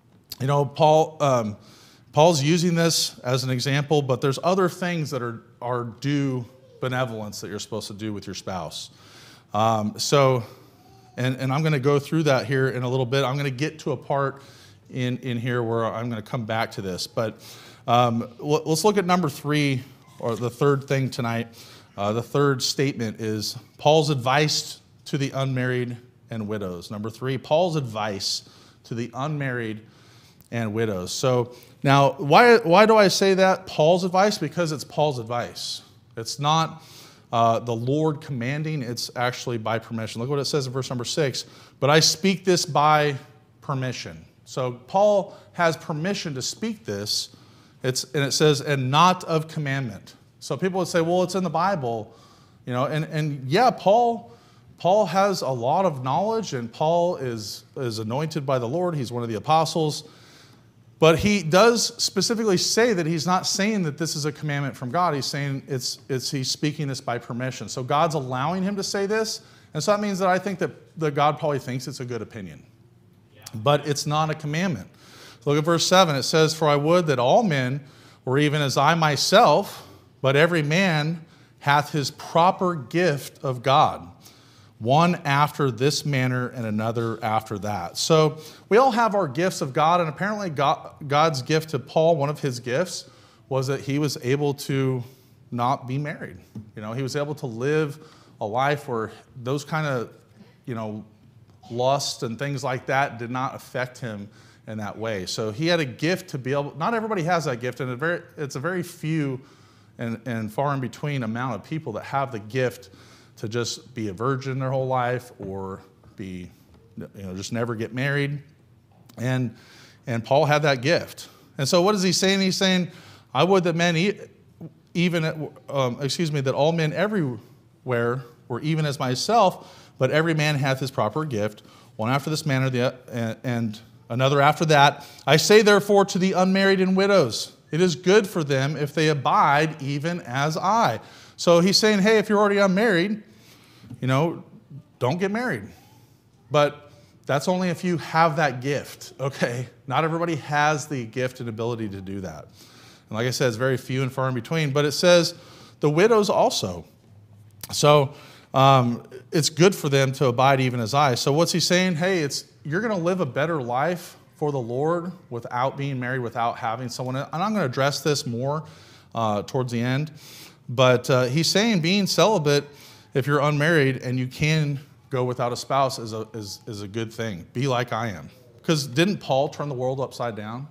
Paul's using this as an example, but there's other things that are due benevolence that you're supposed to do with your spouse. And I'm going to go through that here in a little bit. I'm going to get to a part in here where I'm going to come back to this. But let's look at number 3, or the third thing tonight. The third statement is Paul's advice to the unmarried and widows. Number 3, Paul's advice to the unmarried and widows. So now, why do I say that? Paul's advice? Because it's Paul's advice. It's not the Lord commanding, it's actually by permission. Look what it says in verse number 6. But I speak this by permission. So Paul has permission to speak this, and it says, and not of commandment. So people would say, well, it's in the Bible, and yeah, Paul has a lot of knowledge, and Paul is anointed by the Lord. He's one of the apostles. But he does specifically say that he's not saying that this is a commandment from God. He's saying he's speaking this by permission. So God's allowing him to say this. And so that means that I think that God probably thinks it's a good opinion. But it's not a commandment. So look at verse 7. It says, for I would that all men were even as I myself, but every man hath his proper gift of God, one after this manner and another after that. So we all have our gifts of God, and apparently God's gift to Paul, one of his gifts, was that he was able to not be married. He was able to live a life where those kind of, lust and things like that did not affect him in that way. So he had a gift to be able, not everybody has that gift, and it's a very few and far in between amount of people that have the gift to just be a virgin their whole life or be, just never get married. And Paul had that gift. And so what is he saying? He's saying, I would that men that all men everywhere were even as myself, but every man hath his proper gift, one after this manner and another after that. I say therefore to the unmarried and widows, it is good for them if they abide even as I. So he's saying, hey, if you're already unmarried, don't get married. But that's only if you have that gift, okay? Not everybody has the gift and ability to do that. And like I said, it's very few and far in between. But it says the widows also. So it's good for them to abide even as I. So what's he saying? Hey, you're going to live a better life for the Lord without being married, without having someone. And I'm going to address this more towards the end. But he's saying being celibate, if you're unmarried and you can go without a spouse, is a good thing. Be like I am. Because didn't Paul turn the world upside down?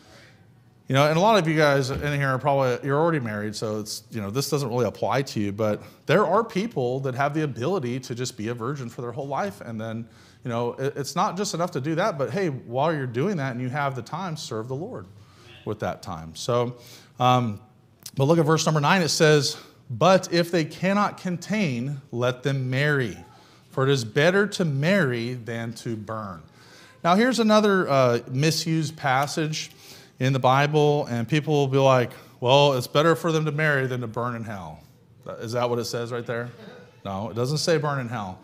And a lot of you guys in here you're already married, so it's, this doesn't really apply to you, but there are people that have the ability to just be a virgin for their whole life, and then, it's not just enough to do that, but hey, while you're doing that and you have the time, serve the Lord with that time. So, but look at verse number 9, it says, but if they cannot contain, let them marry, for it is better to marry than to burn. Now here's another misused passage in the Bible, and people will be like, well, it's better for them to marry than to burn in hell. Is that what it says right there? No, it doesn't say burn in hell.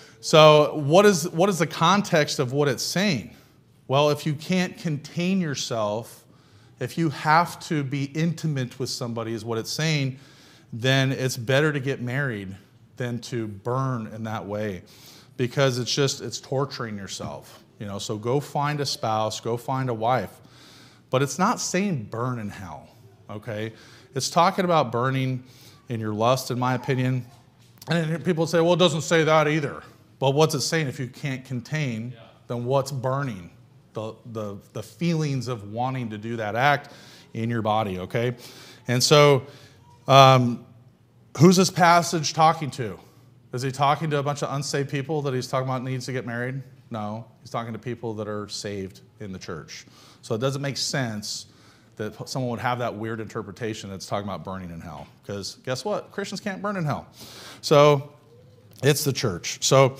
So what is the context of what it's saying? Well, if you can't contain yourself, if you have to be intimate with somebody is what it's saying, then it's better to get married than to burn in that way, because it's torturing yourself. So go find a spouse, go find a wife. But it's not saying burn in hell, okay? It's talking about burning in your lust, in my opinion. And people say, well, it doesn't say that either. But what's it saying? If you can't contain, then what's burning? The feelings of wanting to do that act in your body, okay? And so who's this passage talking to? Is he talking to a bunch of unsaved people that he's talking about needs to get married? No, he's talking to people that are saved in the church. So it doesn't make sense that someone would have that weird interpretation that's talking about burning in hell. Because guess what? Christians can't burn in hell. So it's the church. So,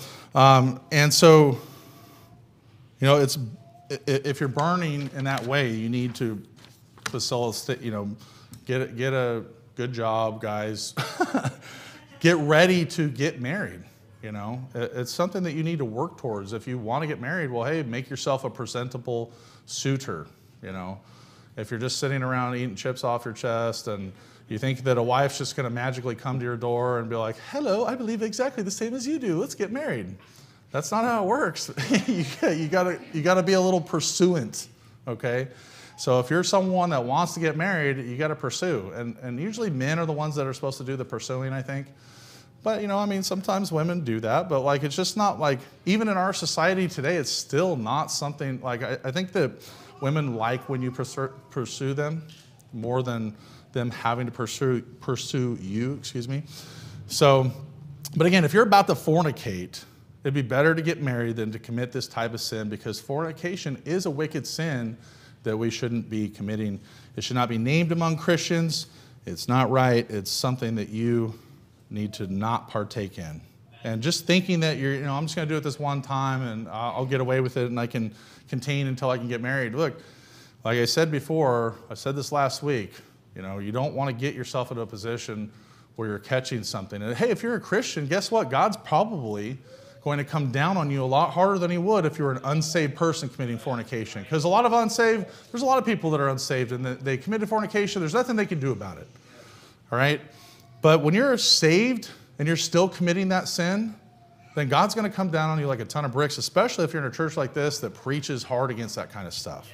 it's if you're burning in that way, you need to facilitate, get a good job, guys. Get ready to get married. It's something that you need to work towards. If you want to get married, well, hey, make yourself a presentable suitor. If you're just sitting around eating chips off your chest and you think that a wife's just going to magically come to your door and be like, hello, I believe exactly the same as you do. Let's get married. That's not how it works. you gotta be a little pursuant, okay? So if you're someone that wants to get married, you got to pursue. And usually men are the ones that are supposed to do the pursuing, I think. But, sometimes women do that. But, it's just not even in our society today, it's still not something, I think that women like when you pursue them more than them having to pursue you, excuse me. So, but again, if you're about to fornicate, it'd be better to get married than to commit this type of sin, because fornication is a wicked sin that we shouldn't be committing. It should not be named among Christians. It's not right. It's something that you need to not partake in. And just thinking that I'm just going to do it this one time and I'll get away with it and I can contain until I can get married. Look, like I said before, I said this last week, you don't want to get yourself into a position where you're catching something. And hey, if you're a Christian, guess what? God's probably going to come down on you a lot harder than he would if you were an unsaved person committing fornication. Because there's a lot of people that are unsaved and they committed fornication. There's nothing they can do about it. All right? But when you're saved and you're still committing that sin, then God's going to come down on you like a ton of bricks, especially if you're in a church like this that preaches hard against that kind of stuff.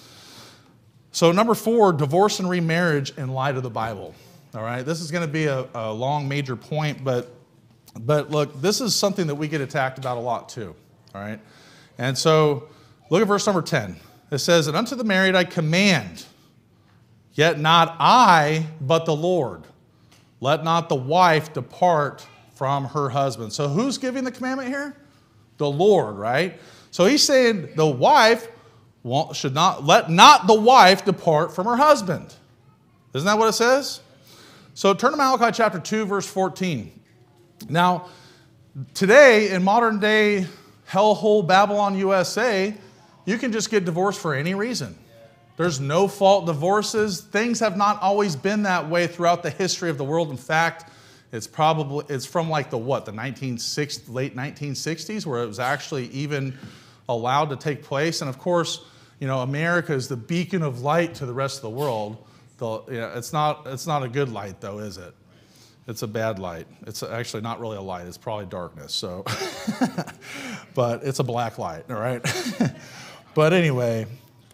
So number 4, divorce and remarriage in light of the Bible. All right? This is going to be a long, major point, but look, this is something that we get attacked about a lot too. All right? And so look at verse number 10. It says, "And unto the married I command, yet not I, but the Lord. Let not the wife depart from her husband." So who's giving the commandment here? The Lord, right? So he's saying the wife let not the wife depart from her husband. Isn't that what it says? So turn to Malachi chapter 2, verse 14. Now, today in modern day hellhole Babylon, USA, you can just get divorced for any reason. There's no fault divorces. Things have not always been that way throughout the history of the world. In fact, it's from like the late 1960s, where it was actually even allowed to take place. And of course, America is the beacon of light to the rest of the world. It's not a good light though, is it? It's a bad light. It's actually not really a light. It's probably darkness. So, but it's a black light. All right. But anyway,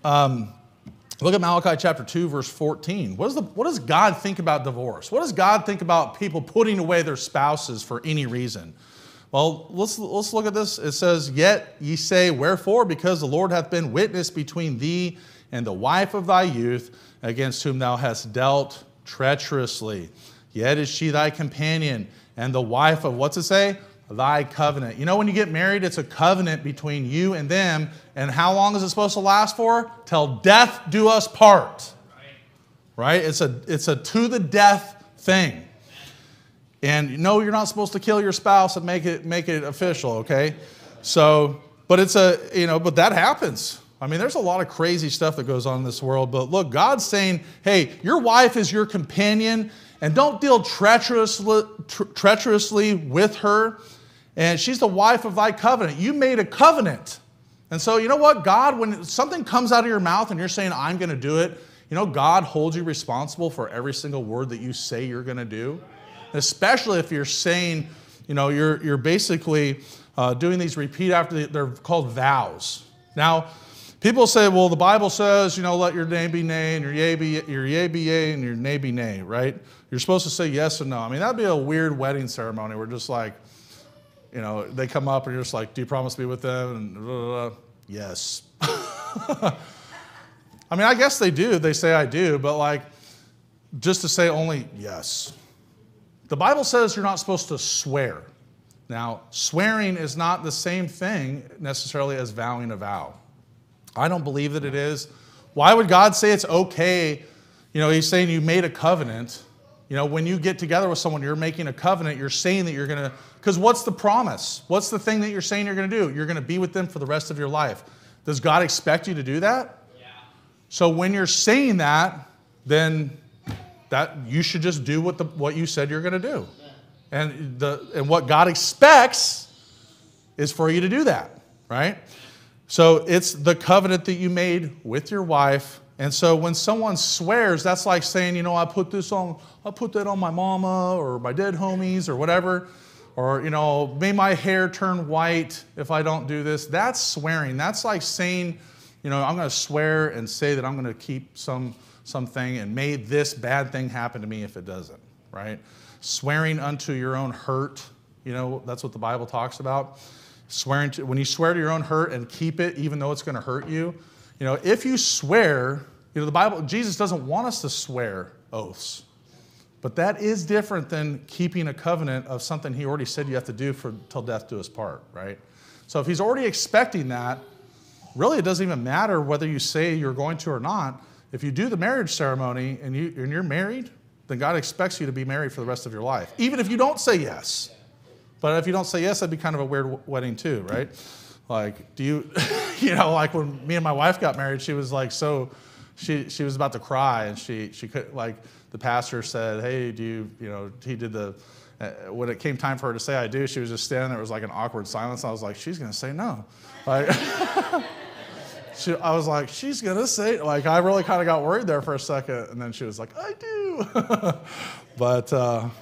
look at Malachi chapter 2, verse 14. What does God think about divorce? What does God think about people putting away their spouses for any reason? Well, let's look at this. It says, "Yet ye say, wherefore? Because the Lord hath been witness between thee and the wife of thy youth, against whom thou hast dealt treacherously. Yet is she thy companion, and the wife of," what's it say? "Thy covenant." When you get married, it's a covenant between you and them. And how long is it supposed to last for? Till death do us part. Right? It's a to the death thing. And no, you're not supposed to kill your spouse and make it official, okay? So, but but that happens. I mean, there's a lot of crazy stuff that goes on in this world. But look, God's saying, hey, your wife is your companion, and don't deal treacherously with her. And she's the wife of thy covenant. You made a covenant. And so, you know what? God, when something comes out of your mouth and you're saying, I'm going to do it, God holds you responsible for every single word that you say you're going to do. Especially if you're saying, you're basically doing these repeat after, they're called vows. Now, people say, well, the Bible says, let your nay be nay and your yea be yea and your nay be nay, right? You're supposed to say yes and no. I mean, that'd be a weird wedding ceremony where just like, they come up and you're just like, do you promise to be with them? And blah, blah, blah. Yes. I mean, I guess they do. They say I do, but like, just to say only yes. The Bible says you're not supposed to swear. Now, swearing is not the same thing necessarily as vowing a vow. I don't believe that it is. Why would God say it's okay? He's saying you made a covenant. When you get together with someone, you're making a covenant. You're saying that you're going to, because what's the promise? What's the thing that you're saying you're going to do? You're going to be with them for the rest of your life. Does God expect you to do that? Yeah. So when you're saying that, then that you should just do what you said you're going to do. And what God expects is for you to do that, right? So it's the covenant that you made with your wife. And so when someone swears, that's like saying, I put that on my mama or my dead homies or whatever. Or, may my hair turn white if I don't do this. That's swearing. That's like saying, I'm going to swear and say that I'm going to keep something, and may this bad thing happen to me if it doesn't, right? Swearing unto your own hurt, that's what the Bible talks about. When you swear to your own hurt and keep it even though it's going to hurt you. if you swear, the Bible, Jesus doesn't want us to swear oaths. But that is different than keeping a covenant of something he already said you have to do till death do us part, right? So if he's already expecting that, really it doesn't even matter whether you say you're going to or not. If you do the marriage ceremony and you're married, then God expects you to be married for the rest of your life, even if you don't say yes. But if you don't say yes, that'd be kind of a weird wedding too, right? Like, do you, like when me and my wife got married, she was like, she was about to cry, and she could, like, the pastor said, hey, he did when it came time for her to say I do, she was just standing there. It was like an awkward silence. I was like, she's going to say no. Like, I was like, she's going to say, like, I really kind of got worried there for a second. And then she was like, I do. But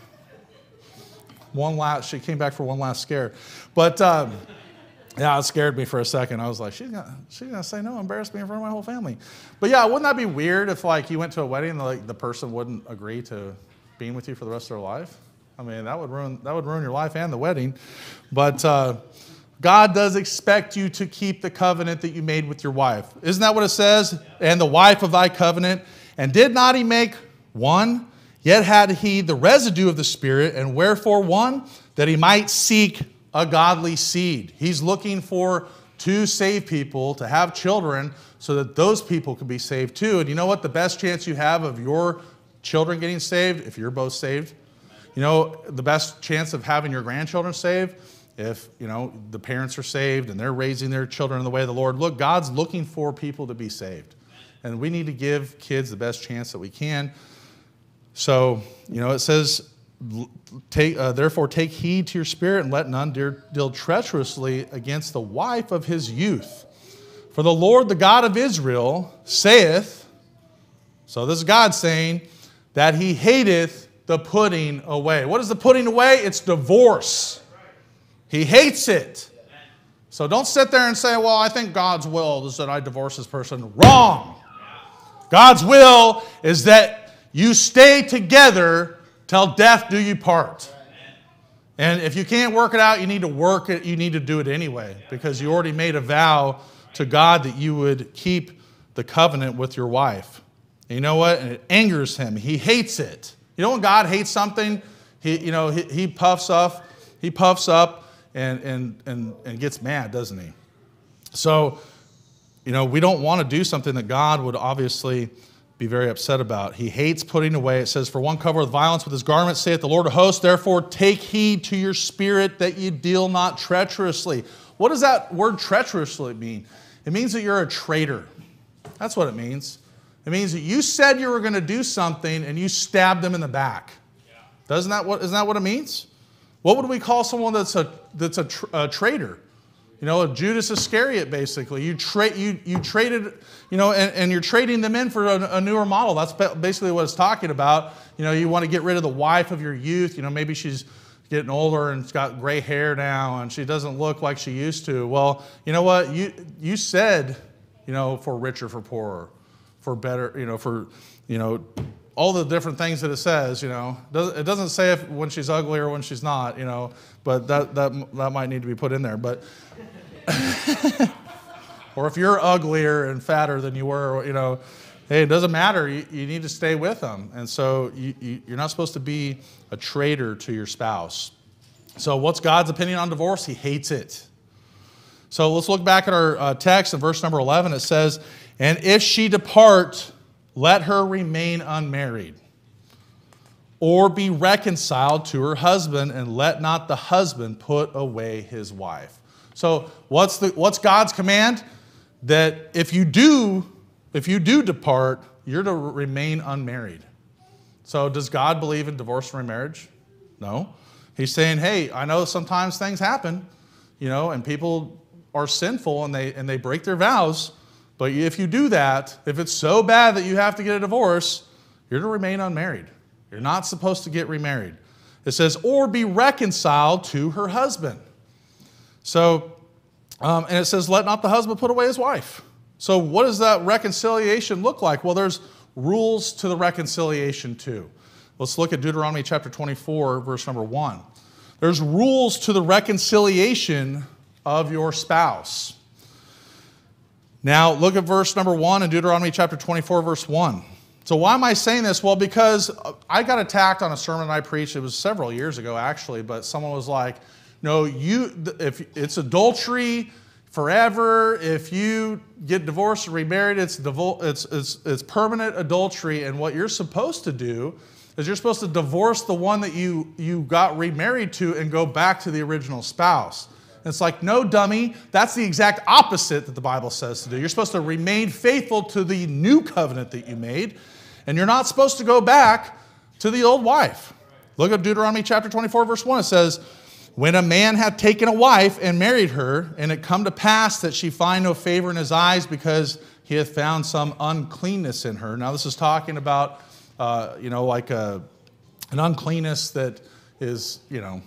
she came back for one last scare. But yeah, it scared me for a second. I was like, she's gonna say no, embarrass me in front of my whole family. But yeah, wouldn't that be weird if, like, you went to a wedding and, like, the person wouldn't agree to being with you for the rest of their life? I mean, that would ruin your life and the wedding. But God does expect you to keep the covenant that you made with your wife. Isn't that what it says? And the wife of thy covenant. And did not he make one? Yet had he the residue of the Spirit. And wherefore one? That he might seek a godly seed. He's looking for two saved people to have children so that those people can be saved too. And you know what? The best chance you have of your children getting saved, if you're both saved, the best chance of having your grandchildren saved, if, the parents are saved and they're raising their children in the way of the Lord. Look, God's looking for people to be saved. And we need to give kids the best chance that we can. So, it says, therefore take heed to your spirit, and let none deal treacherously against the wife of his youth. For the Lord, the God of Israel, saith, so this is God saying, that he hateth the putting away. What is the putting away? It's divorce. He hates it. So don't sit there and say, well, I think God's will is that I divorce this person. Wrong. God's will is that you stay together till death do you part. And if you can't work it out, you need to work it. You need to do it anyway, because you already made a vow to God that you would keep the covenant with your wife. And you know what? And it angers him. He hates it. When God hates something, he puffs up. He puffs up and gets mad, doesn't he? So, we don't want to do something that God would obviously be very upset about. He hates putting away. It says, for one covereth violence with his garment, saith the Lord of hosts, therefore take heed to your spirit that ye deal not treacherously. What does that word treacherously mean? It means that you're a traitor. That's what it means. It means that you said you were going to do something and you stabbed them in the back. Yeah. Isn't that what it means? What would we call someone that's a traitor? A Judas Iscariot, basically. You traded, and you're trading them in for a newer model. That's basically what it's talking about. You want to get rid of the wife of your youth. Maybe she's getting older and she's got gray hair now and she doesn't look like she used to. Well, you know what? You said, for richer, for poorer, for better, for, all the different things that it says, It doesn't say when she's ugly or when she's not, but that might need to be put in there. But or if you're uglier and fatter than you were, hey, it doesn't matter. You need to stay with them. And so you're not supposed to be a traitor to your spouse. So what's God's opinion on divorce? He hates it. So let's look back at our text in verse number 11. It says, and if she depart, let her remain unmarried, or be reconciled to her husband, and let not the husband put away his wife. So what's God's command? That if you do depart, you're to remain unmarried. So does God believe in divorce and remarriage? No. He's saying, hey, I know sometimes things happen, and people are sinful and they break their vows. But if you do that, if it's so bad that you have to get a divorce, you're to remain unmarried. You're not supposed to get remarried. It says, or be reconciled to her husband. So, and it says, let not the husband put away his wife. So what does that reconciliation look like? Well, there's rules to the reconciliation too. Let's look at Deuteronomy chapter 24, verse number 1. There's rules to the reconciliation of your spouse. Now, look at verse number 1 in Deuteronomy chapter 24, verse 1. So why am I saying this? Well, because I got attacked on a sermon I preached. It was several years ago, actually, but someone was like, no, if it's adultery forever, if you get divorced or remarried, it's permanent adultery, and what you're supposed to do is you're supposed to divorce the one that you got remarried to and go back to the original spouse. And it's like, no, dummy, that's the exact opposite that the Bible says to do. You're supposed to remain faithful to the new covenant that you made, and you're not supposed to go back to the old wife. Look at Deuteronomy chapter 24, verse 1. It says, when a man hath taken a wife and married her, and it come to pass that she find no favor in his eyes because he hath found some uncleanness in her. Now this is talking about, like an uncleanness that is,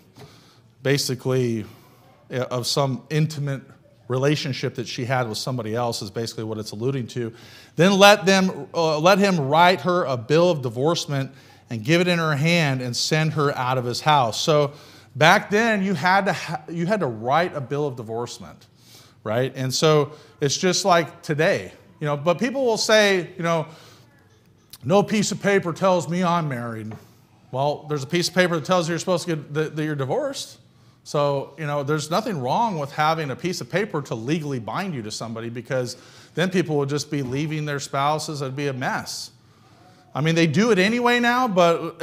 basically of some intimate relationship that she had with somebody else is basically what it's alluding to. Then let him write her a bill of divorcement and give it in her hand and send her out of his house. So back then you had to write a bill of divorcement, right? And so it's just like today, but people will say, no piece of paper tells me I'm married. Well, there's a piece of paper that tells you you're supposed to get that you're divorced. So, there's nothing wrong with having a piece of paper to legally bind you to somebody, because then people would just be leaving their spouses. It'd be a mess. I mean, they do it anyway now, but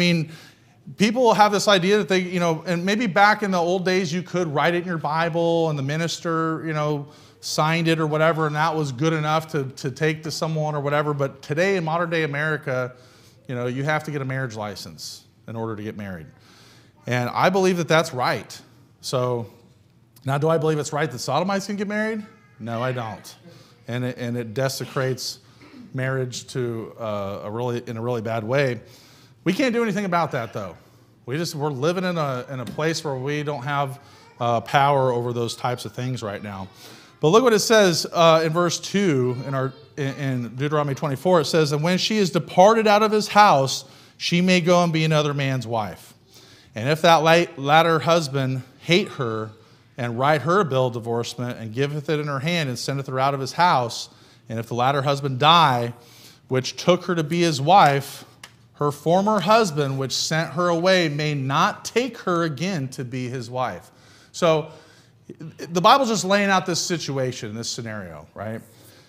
people will have this idea that they, and maybe back in the old days you could write it in your Bible and the minister, signed it or whatever, and that was good enough to take to someone or whatever. But today in modern day America, you have to get a marriage license in order to get married. And I believe that that's right. So now, do I believe it's right that sodomites can get married? No, I don't. And it desecrates marriage to in a really bad way. We can't do anything about that, though. We're living in a place where we don't have power over those types of things right now. But look what it says in verse 2 in Deuteronomy 24. It says, and when she is departed out of his house, she may go and be another man's wife. And if that latter husband hate her, and write her a bill of divorcement, and giveth it in her hand, and sendeth her out of his house, and if the latter husband die, which took her to be his wife, her former husband, which sent her away, may not take her again to be his wife. So the Bible's just laying out this situation, this scenario, right?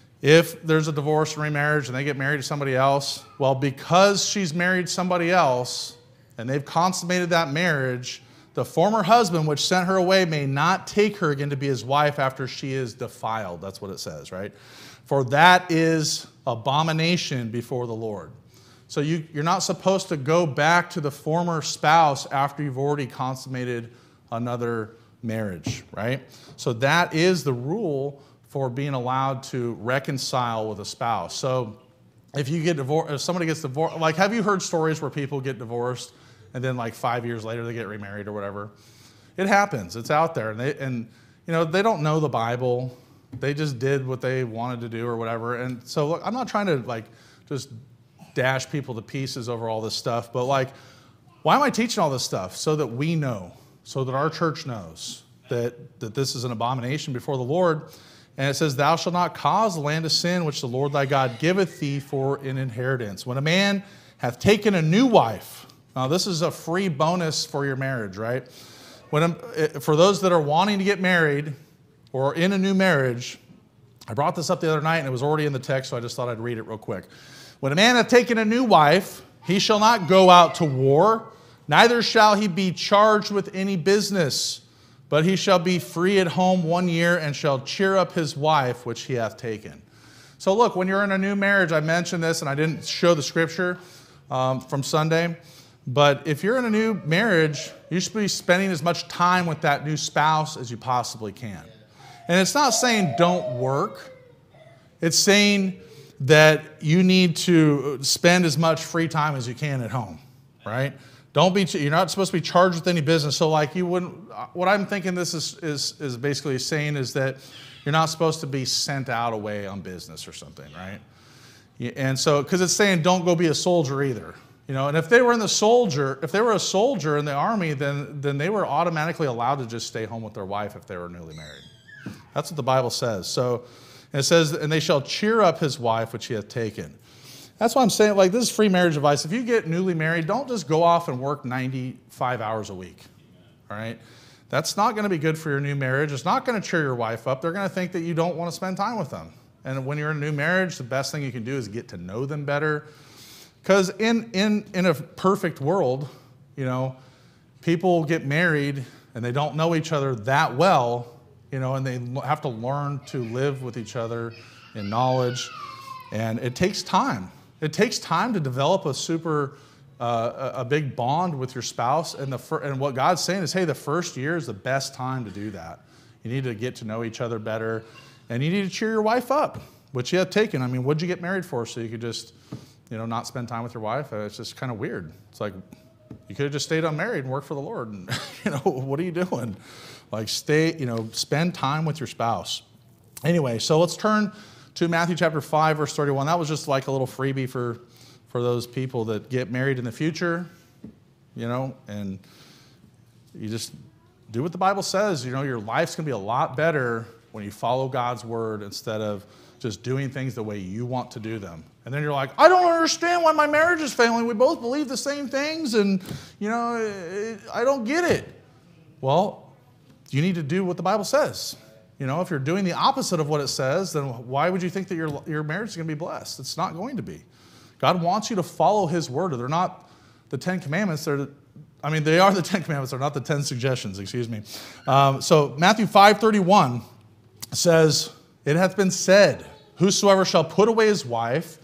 If there's a divorce and remarriage and they get married to somebody else, well, because she's married somebody else and they've consummated that marriage, the former husband which sent her away may not take her again to be his wife after she is defiled. That's what it says, right? For that is abomination before the Lord. So you're not supposed to go back to the former spouse after you've already consummated another marriage, right? So that is the rule for being allowed to reconcile with a spouse. So if you get divorced, if somebody gets divorced, like, have you heard stories where people get divorced and then like 5 years later they get remarried or whatever? It happens. It's out there. And they don't know the Bible. They just did what they wanted to do or whatever. And so look, I'm not trying to like just dash people to pieces over all this stuff, but like, why am I teaching all this stuff? So that we know, so that our church knows that this is an abomination before the Lord. And it says, thou shalt not cause the land to sin, which the Lord thy God giveth thee for an inheritance. When a man hath taken a new wife, now this is a free bonus for your marriage, right? For those that are wanting to get married or in a new marriage, I brought this up the other night and it was already in the text, so I just thought I'd read it real quick. When a man hath taken a new wife, he shall not go out to war, neither shall he be charged with any business, but he shall be free at home 1 year and shall cheer up his wife which he hath taken. So look, when you're in a new marriage, I mentioned this and I didn't show the scripture from Sunday, but if you're in a new marriage, you should be spending as much time with that new spouse as you possibly can. And it's not saying don't work. It's saying that you need to spend as much free time as you can at home, right? You're not supposed to be charged with any business. So like you wouldn't, what I'm thinking this is basically saying is that you're not supposed to be sent out away on business or something, right? And so, because it's saying don't go be a soldier either. And if they were a soldier in the army, then they were automatically allowed to just stay home with their wife if they were newly married. That's what the Bible says. So And it says, and they shall cheer up his wife which he hath taken. That's why I'm saying, like, this is free marriage advice. If you get newly married, don't just go off and work 95 hours a week. All right? That's not going to be good for your new marriage. It's not going to cheer your wife up. They're going to think that you don't want to spend time with them. And when you're in a new marriage, the best thing you can do is get to know them better. Because in a perfect world, you know, people get married and they don't know each other that well, you know, and they have to learn to live with each other in knowledge. And it takes time. It takes time to develop a big bond with your spouse. And what God's saying is, hey, the first year is the best time to do that. You need to get to know each other better. And you need to cheer your wife up, which you have taken. I mean, what'd you get married for? So you could just, you know, not spend time with your wife? It's just kind of weird. It's like, you could have just stayed unmarried and worked for the Lord. And, you know, what are you doing? Like, spend time with your spouse. Anyway, so let's turn to Matthew chapter 5, verse 31. That was just like a little freebie for those people that get married in the future, you know, and you just do what the Bible says. You know, your life's going to be a lot better when you follow God's word instead of just doing things the way you want to do them. And then you're like, I don't understand why my marriage is failing. We both believe the same things, and, you know, I don't get it. Well, you need to do what the Bible says. You know, if you're doing the opposite of what it says, then why would you think that your marriage is going to be blessed? It's not going to be. God wants you to follow his word. They're not the 10 commandments. They are the 10 commandments. They're not the 10 suggestions, excuse me. So Matthew 5:31 says, it hath been said, whosoever shall put away his wife,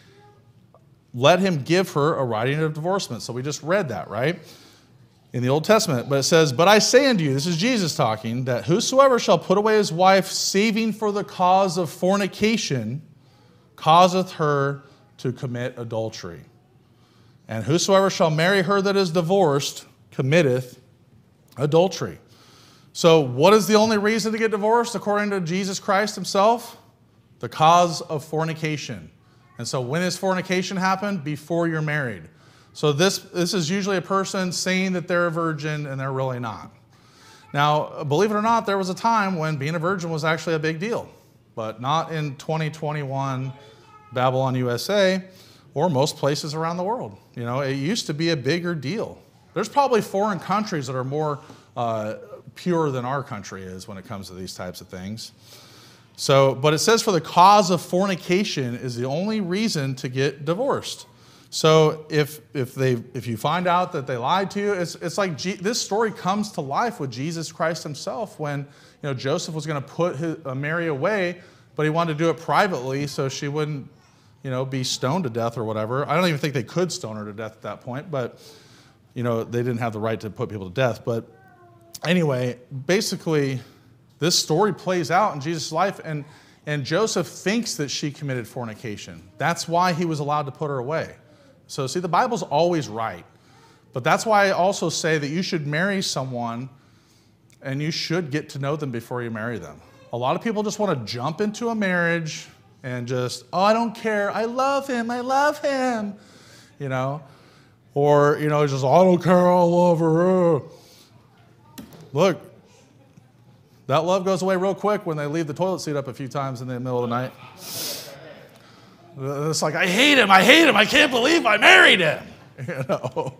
let him give her a writing of divorcement. So we just read that, right? In the Old Testament. But it says, but I say unto you, this is Jesus talking, that whosoever shall put away his wife, saving for the cause of fornication, causeth her to commit adultery. And whosoever shall marry her that is divorced, committeth adultery. So what is the only reason to get divorced according to Jesus Christ himself? The cause of fornication. And so when does fornication happen? Before you're married. So this is usually a person saying that they're a virgin and they're really not. Now, believe it or not, there was a time when being a virgin was actually a big deal, but not in 2021 Babylon, USA, or most places around the world. You know, it used to be a bigger deal. There's probably foreign countries that are more pure than our country is when it comes to these types of things. So, but it says for the cause of fornication is the only reason to get divorced. So if you find out that they lied to you, it's like this story comes to life with Jesus Christ himself when, you know, Joseph was going to put Mary away, but he wanted to do it privately so she wouldn't, you know, be stoned to death or whatever. I don't even think they could stone her to death at that point, but, you know, they didn't have the right to put people to death. But anyway, basically, this story plays out in Jesus' life, and Joseph thinks that she committed fornication. That's why he was allowed to put her away. So see, the Bible's always right. But that's why I also say that you should marry someone and you should get to know them before you marry them. A lot of people just want to jump into a marriage and just, oh, I don't care. I love him. You know? Or, you know, just, I don't care. I love her. Look, that love goes away real quick when they leave the toilet seat up a few times in the middle of the night. It's like, I hate him, I can't believe I married him. You know.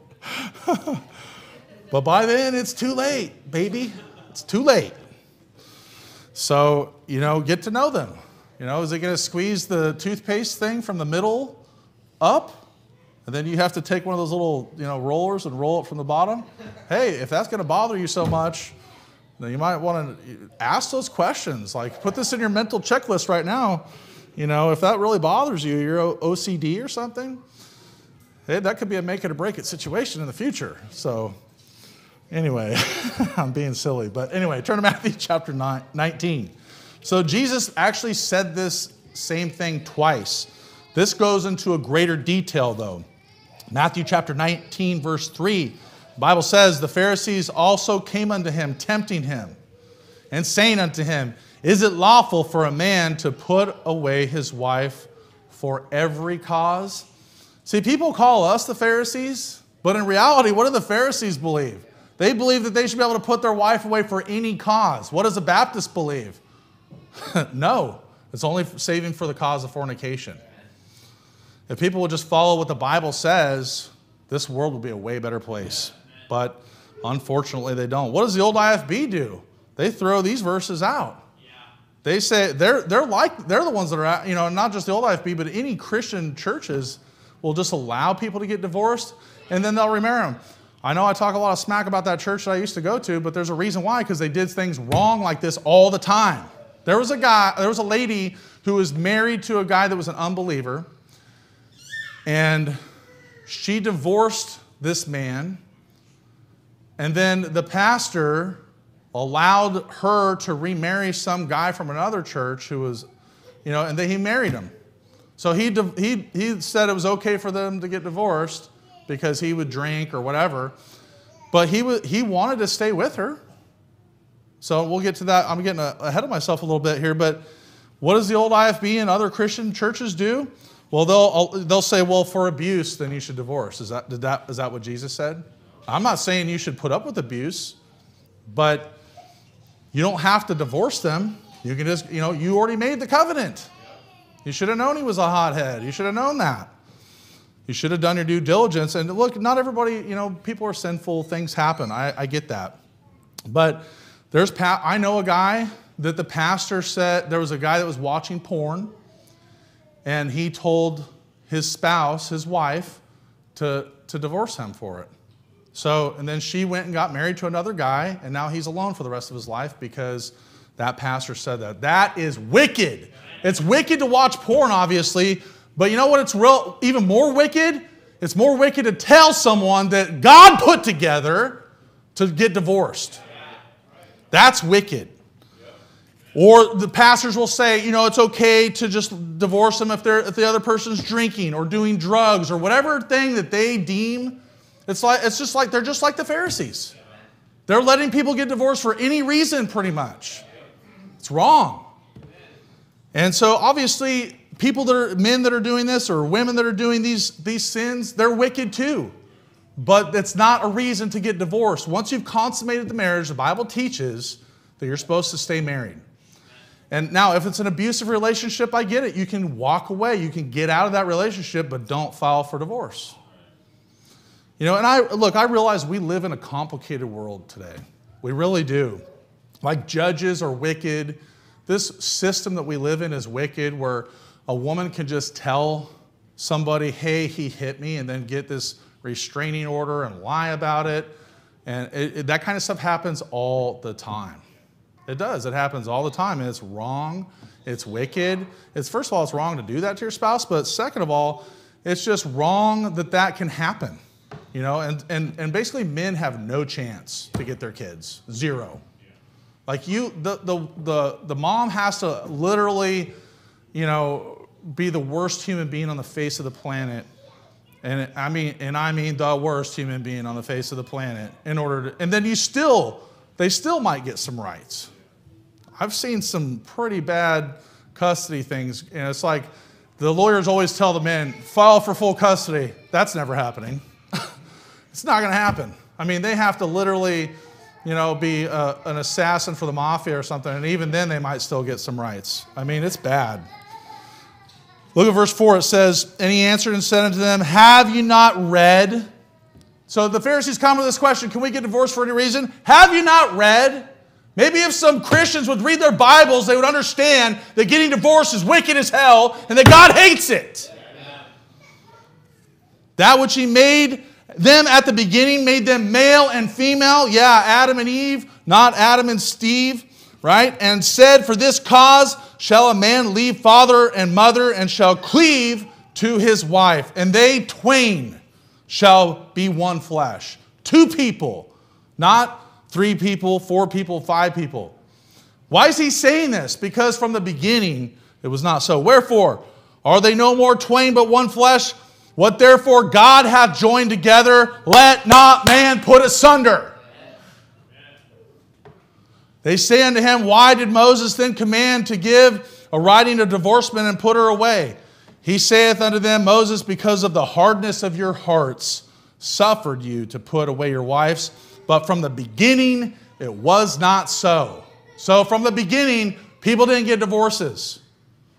But by then, it's too late, baby. It's too late. So, you know, get to know them. You know, is it going to squeeze the toothpaste thing from the middle up? And then you have to take one of those little, you know, rollers and roll it from the bottom? Hey, if that's going to bother you so much, then you might want to ask those questions. Like, put this in your mental checklist right now. You know, if that really bothers you, you're OCD or something, hey, that could be a make it or break it situation in the future. So anyway, I'm being silly. But anyway, turn to Matthew chapter 19. So Jesus actually said this same thing twice. This goes into a greater detail, though. Matthew chapter 19, verse 3, the Bible says, the Pharisees also came unto him, tempting him, and saying unto him, is it lawful for a man to put away his wife for every cause? See, people call us the Pharisees, but in reality, what do the Pharisees believe? They believe that they should be able to put their wife away for any cause. What does a Baptist believe? No, It's only saving for the cause of fornication. If people would just follow what the Bible says, this world would be a way better place. But unfortunately, they don't. What does the old IFB do? They throw these verses out. They say they're the ones that are, not just the old IFB, but any Christian churches will just allow people to get divorced, and then they'll remarry them. I know I talk a lot of smack about that church that I used to go to, but there's a reason why, because they did things wrong like this all the time. There was a lady who was married to a guy that was an unbeliever, and she divorced this man, and then the pastor allowed her to remarry some guy from another church who was, and then he married him. So he said it was okay for them to get divorced because he would drink or whatever, but he wanted to stay with her. So we'll get to that. I'm getting ahead of myself a little bit here, but what does the old IFB and other Christian churches do? Well, they'll say, well, for abuse, then you should divorce. Is that what Jesus said? I'm not saying you should put up with abuse, but you don't have to divorce them. You can just, you already made the covenant. You should have known he was a hothead. You should have known that. You should have done your due diligence. And look, not everybody, people are sinful. Things happen. I get that. But I know a guy that the pastor said, there was a guy that was watching porn, and he told his spouse, his wife, to divorce him for it. So, and then she went and got married to another guy, and now he's alone for the rest of his life because that pastor said that. That is wicked. It's wicked to watch porn, obviously, but you know what? It's even more wicked? It's more wicked to tell someone that God put together to get divorced. That's wicked. Or the pastors will say, it's okay to just divorce them if the other person's drinking or doing drugs or whatever thing that they deem. They're just like the Pharisees. They're letting people get divorced for any reason, pretty much. It's wrong. And so obviously, men that are doing this or women that are doing these sins, they're wicked too. But it's not a reason to get divorced. Once you've consummated the marriage, the Bible teaches that you're supposed to stay married. And now, if it's an abusive relationship, I get it. You can walk away. You can get out of that relationship, but don't file for divorce. And I realize we live in a complicated world today. We really do. Like, judges are wicked. This system that we live in is wicked, where a woman can just tell somebody, hey, he hit me, and then get this restraining order and lie about it. And that kind of stuff happens all the time. It does. It happens all the time, and it's wrong. It's wicked. First of all, it's wrong to do that to your spouse, but second of all, it's just wrong that can happen. And basically men have no chance to get their kids. Zero. Like the mom has to literally, be the worst human being on the face of the planet. And I mean the worst human being on the face of the planet and then they still might get some rights. I've seen some pretty bad custody things. It's like the lawyers always tell the men, file for full custody. That's never happening. It's not going to happen. I mean, they have to literally, be an assassin for the mafia or something, and even then they might still get some rights. I mean, it's bad. Look at verse 4. It says, and he answered and said unto them, have you not read? So the Pharisees come with this question, can we get divorced for any reason? Have you not read? Maybe if some Christians would read their Bibles, they would understand that getting divorced is wicked as hell and that God hates it. That which he made them at the beginning, made them male and female. Yeah, Adam and Eve, not Adam and Steve, right? And said, for this cause shall a man leave father and mother and shall cleave to his wife. And they twain shall be one flesh. Two people, not 3 people, 4 people, 5 people. Why is he saying this? Because from the beginning it was not so. Wherefore, are they no more twain but one flesh? What therefore God hath joined together, let not man put asunder. They say unto him, why did Moses then command to give a writing of divorcement and put her away? He saith unto them, Moses, because of the hardness of your hearts, suffered you to put away your wives. But from the beginning, it was not so. So from the beginning, people didn't get divorces.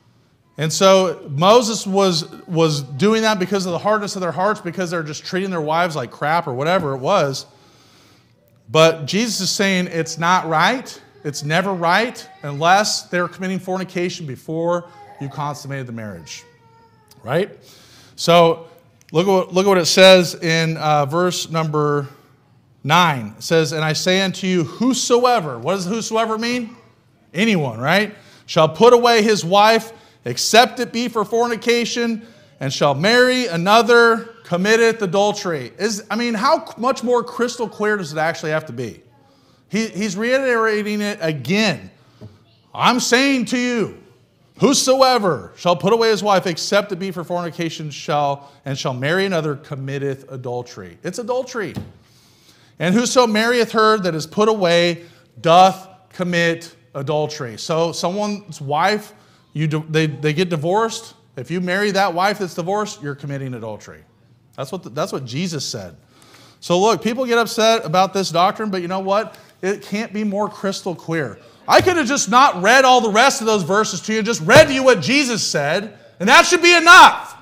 And so Moses was doing that because of the hardness of their hearts, because they're just treating their wives like crap or whatever it was. But Jesus is saying it's not right. It's never right unless they're committing fornication before you consummated the marriage. Right? So look at what it says in verse number 9. It says, and I say unto you, whosoever, what does whosoever mean? Anyone, right? Shall put away his wife, except it be for fornication, and shall marry another, committeth adultery. How much more crystal clear does it actually have to be? He's reiterating it again. I'm saying to you, whosoever shall put away his wife, except it be for fornication, shall marry another, committeth adultery. It's adultery. And whoso marrieth her that is put away doth commit adultery. So someone's wife, they get divorced. If you marry that wife that's divorced, you're committing adultery. That's what Jesus said. So look, people get upset about this doctrine, but you know what? It can't be more crystal clear. I could have just not read all the rest of those verses to you, just read to you what Jesus said, and that should be enough.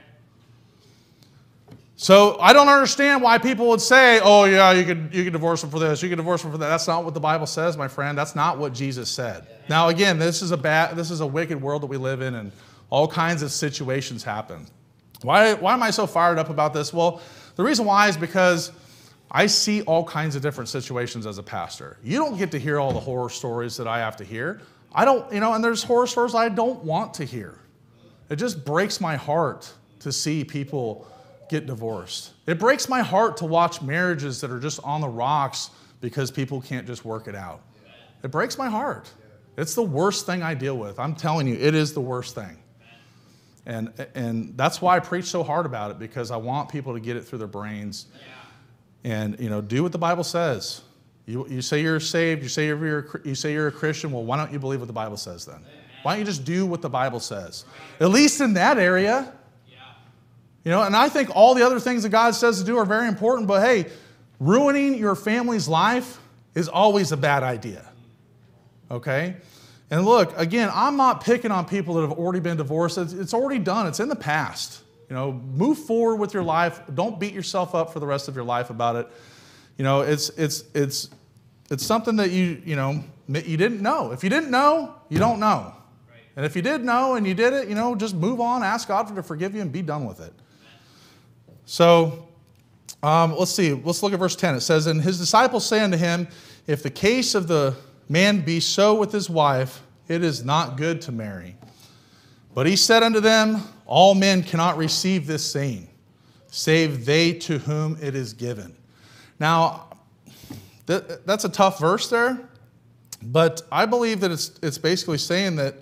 So I don't understand why people would say, oh yeah, you could divorce them for this, you could divorce them for that. That's not what the Bible says, my friend. That's not what Jesus said. Now again, this is a wicked world that we live in, and all kinds of situations happen. Why am I so fired up about this? Well, the reason why is because I see all kinds of different situations as a pastor. You don't get to hear all the horror stories that I have to hear. I don't, and there's horror stories I don't want to hear. It just breaks my heart to see people get divorced. It breaks my heart to watch marriages that are just on the rocks because people can't just work it out. It breaks my heart. It's the worst thing I deal with. I'm telling you, it is the worst thing. And that's why I preach so hard about it, because I want people to get it through their brains. And do what the Bible says. You say you're saved. You say you're a Christian. Well, why don't you believe what the Bible says then? Why don't you just do what the Bible says? At least in that area. And I think all the other things that God says to do are very important. But hey, ruining your family's life is always a bad idea. Okay? And look, again, I'm not picking on people that have already been divorced. It's already done. It's in the past. Move forward with your life. Don't beat yourself up for the rest of your life about it. It's something that you didn't know. If you didn't know, you don't know. Right. And if you did know and you did it, just move on, ask God to forgive you, and be done with it. So, let's see. Let's look at verse 10. It says, and his disciples say unto him, if the case of the man be so with his wife, it is not good to marry. But he said unto them, all men cannot receive this saying, save they to whom it is given. Now, that's a tough verse there, but I believe that it's basically saying that,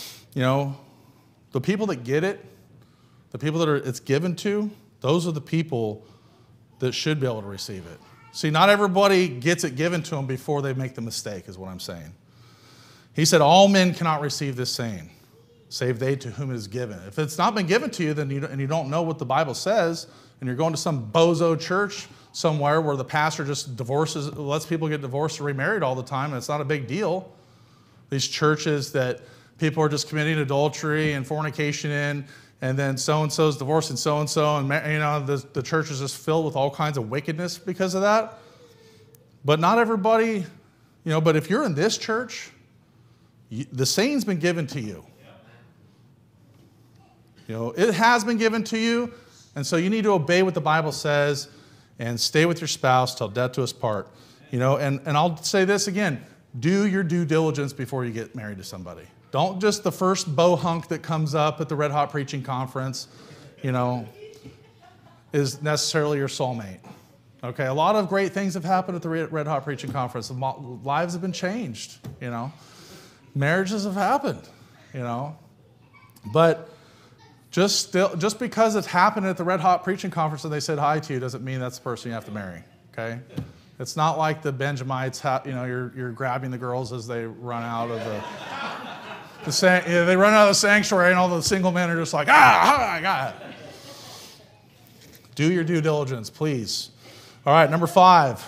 the people that get it, the people that it's given to, those are the people that should be able to receive it. See, not everybody gets it given to them before they make the mistake, is what I'm saying. He said, all men cannot receive this saying, save they to whom it is given. If it's not been given to you, then you don't know what the Bible says, and you're going to some bozo church somewhere where the pastor just lets people get divorced or remarried all the time, and it's not a big deal. These churches that people are just committing adultery and fornication in, and then so-and-so's divorcing so-and-so, and the church is just filled with all kinds of wickedness because of that. But not everybody, but if you're in this church, the saying's been given to you. It has been given to you, and so you need to obey what the Bible says and stay with your spouse till death do us part. And I'll say this again, do your due diligence before you get married to somebody. Don't just the first bow hunk that comes up at the Red Hot Preaching Conference, is necessarily your soulmate. Okay, a lot of great things have happened at the Red Hot Preaching Conference. Lives have been changed, Marriages have happened, But just because it's happened at the Red Hot Preaching Conference and they said hi to you doesn't mean that's the person you have to marry, okay? It's not like the Benjamites, you're grabbing the girls as they run out of they run out of the sanctuary and all the single men are just like, I got it. Do your due diligence, please. All right, number 5,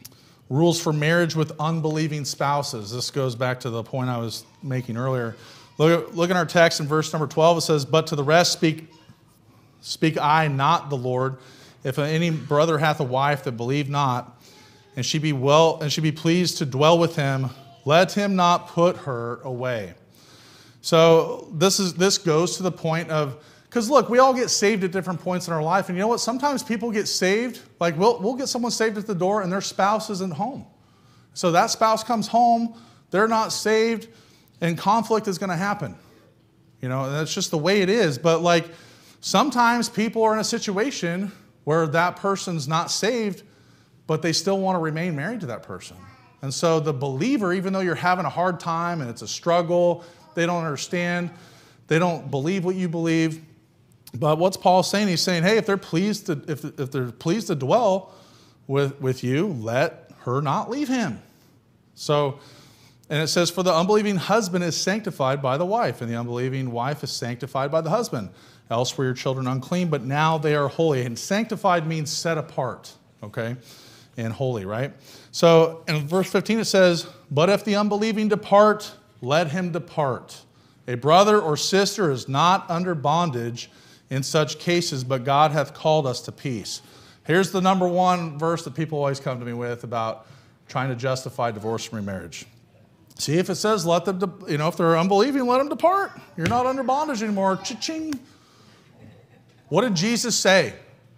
rules for marriage with unbelieving spouses. This goes back to the point I was making earlier. Look in our text in verse number 12. It says, "But to the rest speak I not the Lord. If any brother hath a wife that believe not, and she be pleased to dwell with him, let him not put her away." So this goes to the point of, because look, we all get saved at different points in our life, and you know what? Sometimes people get saved, like we'll get someone saved at the door and their spouse isn't home. So that spouse comes home, they're not saved, and conflict is going to happen. You know, and that's just the way it is. But like sometimes people are in a situation where that person's not saved, but they still want to remain married to that person. And so the believer, even though you're having a hard time and it's a struggle, they don't understand, they don't believe what you believe. But what's Paul saying? He's saying, hey, if they're pleased to dwell with you, let her not leave him. So, and it says, for the unbelieving husband is sanctified by the wife, and the unbelieving wife is sanctified by the husband. Else were your children unclean, but now they are holy. And sanctified means set apart, okay, and holy, right? So in verse 15 it says, but if the unbelieving depart, let him depart. A brother or sister is not under bondage in such cases, but God hath called us to peace. Here's the number one verse that people always come to me with about trying to justify divorce from remarriage. See, if it says let them, if they're unbelieving, let them depart. You're not under bondage anymore. Cha-ching. What did Jesus say?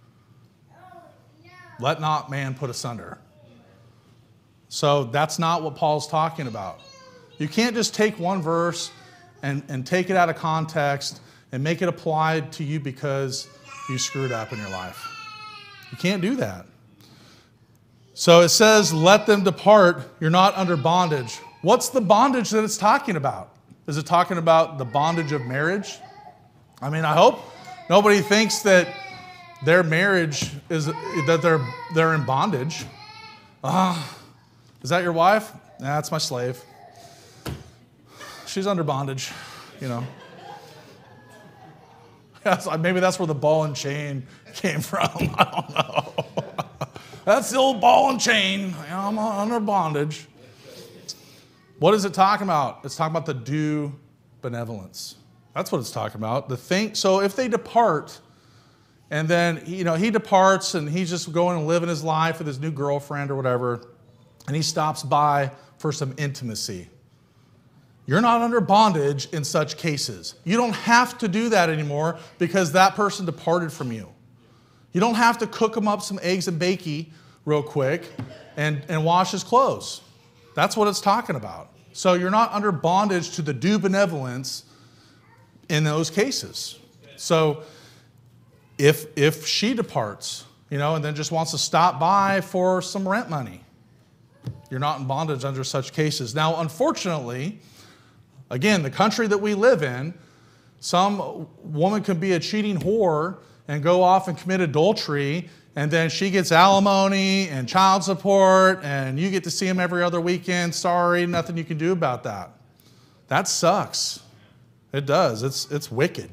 Let not man put asunder. So that's not what Paul's talking about. You can't just take one verse and take it out of context and make it applied to you because you screwed up in your life. You can't do that. So it says, let them depart. You're not under bondage. What's the bondage that it's talking about? Is it talking about the bondage of marriage? I mean, I hope nobody thinks that their marriage is that they're in bondage. Is that your wife? Nah, that's my slave. She's under bondage, you know. Maybe that's where the ball and chain came from. I don't know. That's the old ball and chain. I'm under bondage. What is it talking about? It's talking about the due benevolence. That's what it's talking about. So if they depart, and then he departs and he's just going and living his life with his new girlfriend or whatever, and he stops by for some intimacy. You're not under bondage in such cases. You don't have to do that anymore because that person departed from you. You don't have to cook him up some eggs and bakey real quick and wash his clothes. That's what it's talking about. So you're not under bondage to the due benevolence in those cases. So if she departs, and then just wants to stop by for some rent money, you're not in bondage under such cases. Now, unfortunately, again, the country that we live in, some woman could be a cheating whore and go off and commit adultery, and then she gets alimony and child support, and you get to see him every other weekend. Sorry, nothing you can do about that. That sucks. It does. It's wicked.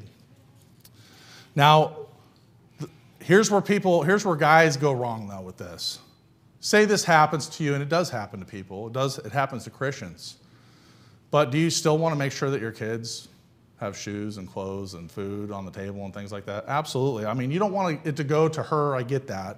Now, here's where guys go wrong, though, with this. Say this happens to you, and it does happen to people. It happens to Christians. But do you still want to make sure that your kids have shoes and clothes and food on the table and things like that? Absolutely. I mean, you don't want it to go to her. I get that.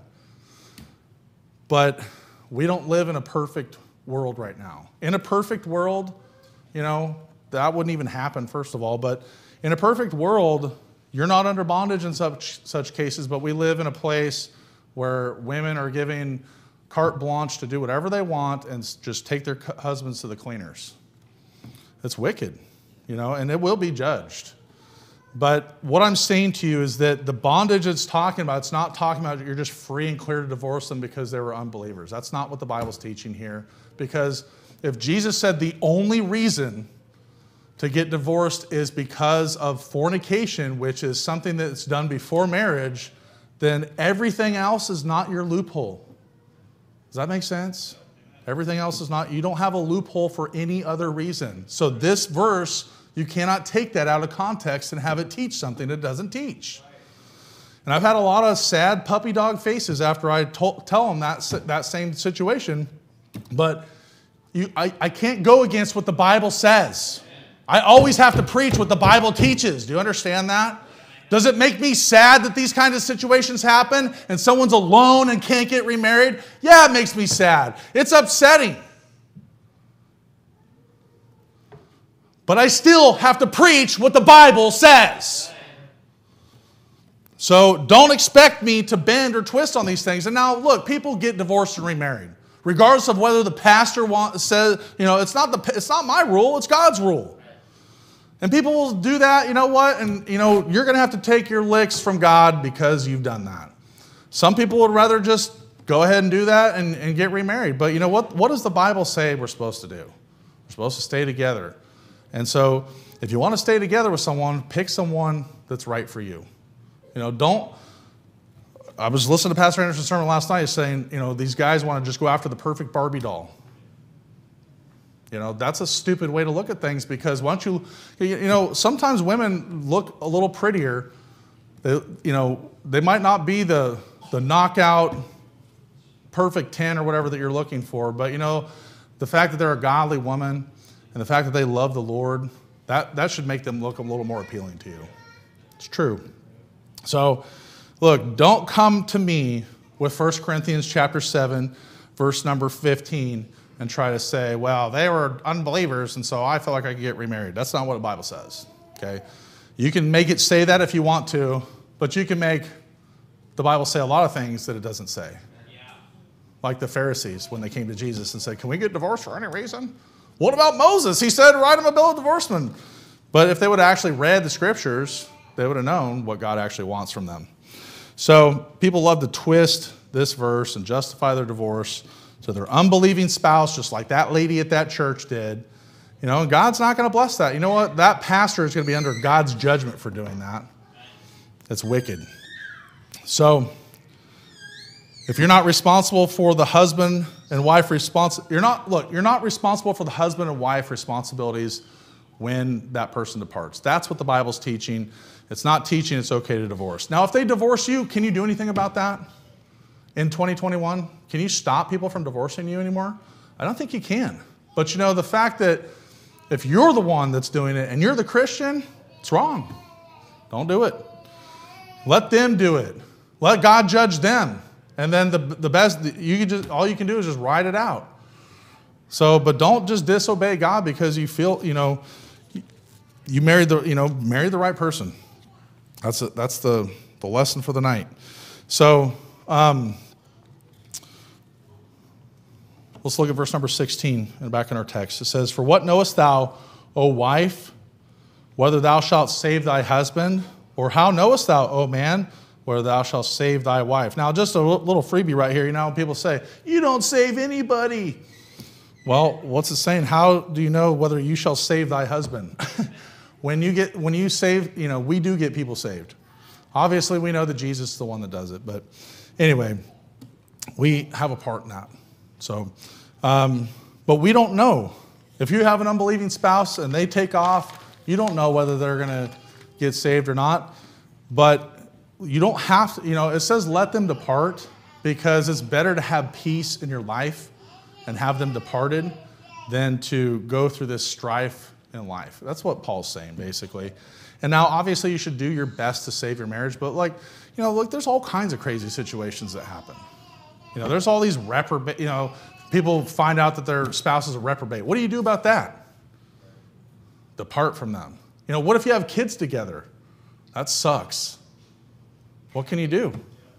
But we don't live in a perfect world right now. In a perfect world, that wouldn't even happen, first of all. But in a perfect world, you're not under bondage in such cases, but we live in a place where women are giving carte blanche to do whatever they want and just take their husbands to the cleaners. It's wicked, and it will be judged. But what I'm saying to you is that the bondage it's talking about, it's not talking about you're just free and clear to divorce them because they were unbelievers. That's not what the Bible's teaching here. Because if Jesus said the only reason to get divorced is because of fornication, which is something that's done before marriage, then everything else is not your loophole. Does that make sense? Everything else is not. You don't have a loophole for any other reason. So this verse, you cannot take that out of context and have it teach something it doesn't teach. And I've had a lot of sad puppy dog faces after I tell them that same situation. But I can't go against what the Bible says. I always have to preach what the Bible teaches. Do you understand that? Does it make me sad that these kinds of situations happen and someone's alone and can't get remarried? Yeah, it makes me sad. It's upsetting. But I still have to preach what the Bible says. So don't expect me to bend or twist on these things. And now, look, people get divorced and remarried. Regardless of whether the pastor says, it's not my rule, it's God's rule. And people will do that, you know what? And, you're going to have to take your licks from God because you've done that. Some people would rather just go ahead and do that and get remarried. But you know what? What does the Bible say we're supposed to do? We're supposed to stay together. And so if you want to stay together with someone, pick someone that's right for you. I was listening to Pastor Anderson's sermon last night saying, these guys want to just go after the perfect Barbie doll. That's a stupid way to look at things because once sometimes women look a little prettier. They might not be the knockout perfect 10 or whatever that you're looking for, but the fact that they're a godly woman and the fact that they love the Lord, that should make them look a little more appealing to you. It's true. So, look, don't come to me with 1 Corinthians chapter 7, verse number 15, and try to say, well, they were unbelievers, and so I feel like I could get remarried. That's not what the Bible says, okay? You can make it say that if you want to, but you can make the Bible say a lot of things that it doesn't say. Yeah. Like the Pharisees when they came to Jesus and said, can we get divorced for any reason? What about Moses? He said, write him a bill of divorcement. But if they would have actually read the scriptures, they would have known what God actually wants from them. So people love to twist this verse and justify their divorce to their unbelieving spouse, just like that lady at that church did. And God's not going to bless that. You know what? That pastor is going to be under God's judgment for doing that. It's wicked. So if you're not responsible for the husband and wife you're not responsible for the husband and wife responsibilities when that person departs. That's what the Bible's teaching. It's not teaching it's okay to divorce. Now, if they divorce you, can you do anything about that in 2021? Can you stop people from divorcing you anymore? I don't think you can. But the fact that if you're the one that's doing it and you're the Christian, it's wrong. Don't do it. Let them do it. Let God judge them. And then the best, all you can do is just ride it out. So, but don't just disobey God because you feel, you married the right person. That's the lesson for the night. So, let's look at verse number 16 and back in our text. It says, for what knowest thou, O wife, whether thou shalt save thy husband? Or how knowest thou, O man, whether thou shalt save thy wife? Now, just a little freebie right here. When people say, you don't save anybody. Well, what's it saying? How do you know whether you shall save thy husband? When you save, we do get people saved. Obviously, we know that Jesus is the one that does it. But anyway, we have a part in that. So, but we don't know. If you have an unbelieving spouse and they take off, you don't know whether they're going to get saved or not. But you don't have to, it says let them depart because it's better to have peace in your life and have them departed than to go through this strife in life. That's what Paul's saying, basically. And now, obviously, you should do your best to save your marriage, but look, there's all kinds of crazy situations that happen. There's all these people find out that their spouse is a reprobate. What do you do about that? Depart from them. What if you have kids together? That sucks. What can you do?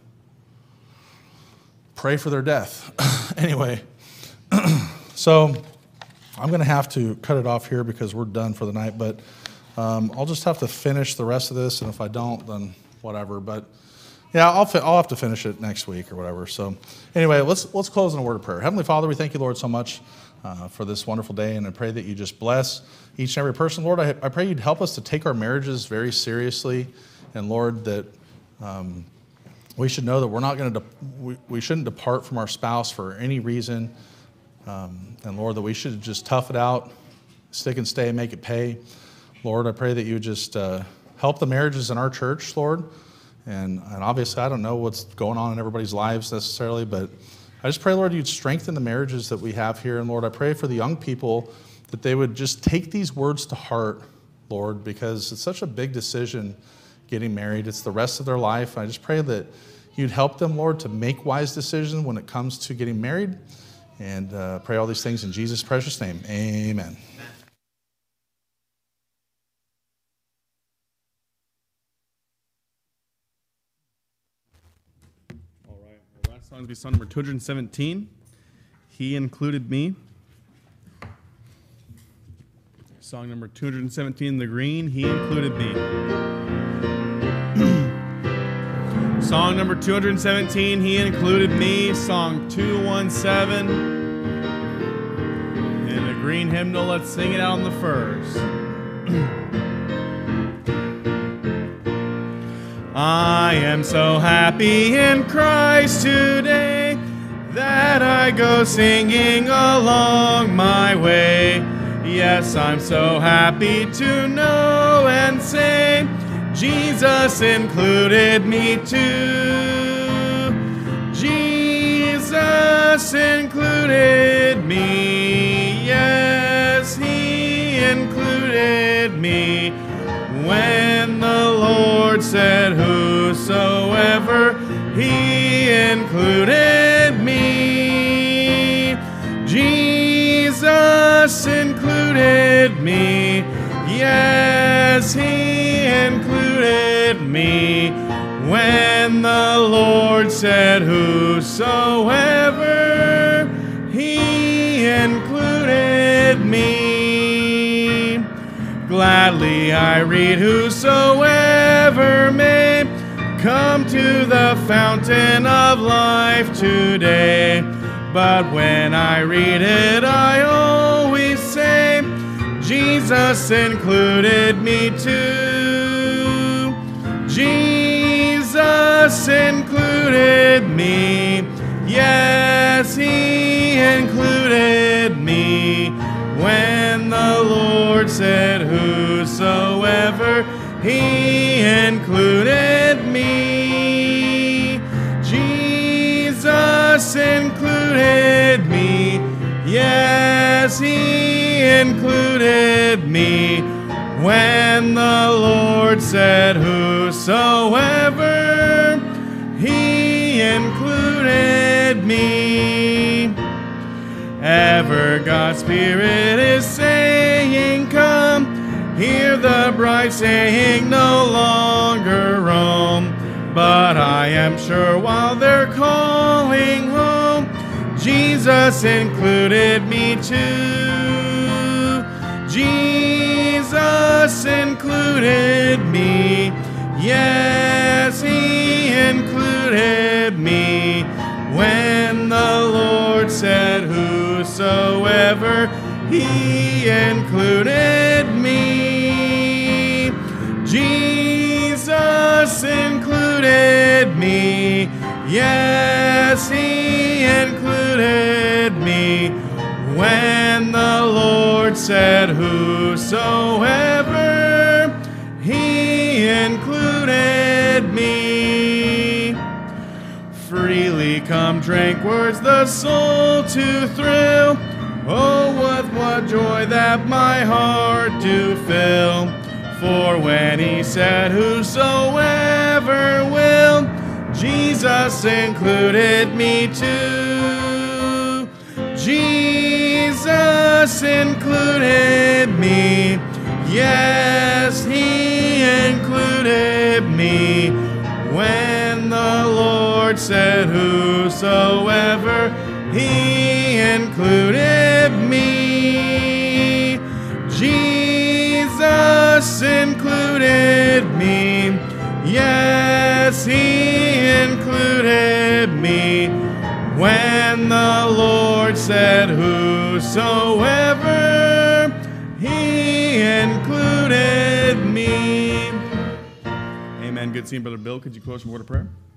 Pray for their death. Anyway, so I'm going to have to cut it off here because we're done for the night, but I'll just have to finish the rest of this, and if I don't, then whatever. But yeah, I'll have to finish it next week or whatever. So anyway, let's close in a word of prayer. Heavenly Father, we thank you, Lord, so much for this wonderful day, and I pray that you just bless each and every person. Lord, I pray you'd help us to take our marriages very seriously, and Lord, that we should know that we're not going to we shouldn't depart from our spouse for any reason, and Lord, that we should just tough it out, stick and stay, make it pay. Lord, I pray that you just help the marriages in our church, Lord. And obviously, I don't know what's going on in everybody's lives necessarily, but I just pray, Lord, you'd strengthen the marriages that we have here. And Lord, I pray for the young people that they would just take these words to heart, Lord, because it's such a big decision getting married. It's the rest of their life. I just pray that you'd help them, Lord, to make wise decisions when it comes to getting married. And pray all these things in Jesus' precious name. Amen. All right. The last song will be song number 217. He Included Me. Song number 217, The Green, He Included Me. Song number 217, He Included Me. Song 217. In the green hymnal, let's sing it out on the first. I am so happy in Christ today that I go singing along my way. Yes, I'm so happy to know and say Jesus included me too. Jesus included me. Yes, He included me. When the Lord said whosoever, He included me. Jesus included me. Yes, He included me. When the Lord said whosoever, He included me. Gladly I read whosoever may come to the fountain of life today. But when I read it, I always say, Jesus included me too. Jesus included me. Yes, He included me. When the Lord said whosoever, He included me. Jesus included me. Yes, He included me. When the Lord said whosoever, He included me. Ever God's Spirit is saying, come, hear the bride saying, no longer roam. But I am sure while they're calling home, Jesus included me too. Jesus included me. Yes, He included me. When the Lord said whosoever, He included me. Jesus included me. Yes, He included me. When the Lord said whosoever, He included me. Freely come drink words the soul to thrill. Oh, what joy that my heart do fill. For when He said whosoever will, Jesus included me too. Jesus included me. Yes, He included me. When the Lord said whosoever, He included me. Jesus included me. Yes, He included me. When the Lord said whosoever, He included me. Amen. Good seeing Brother Bill. Could you close with a word of prayer?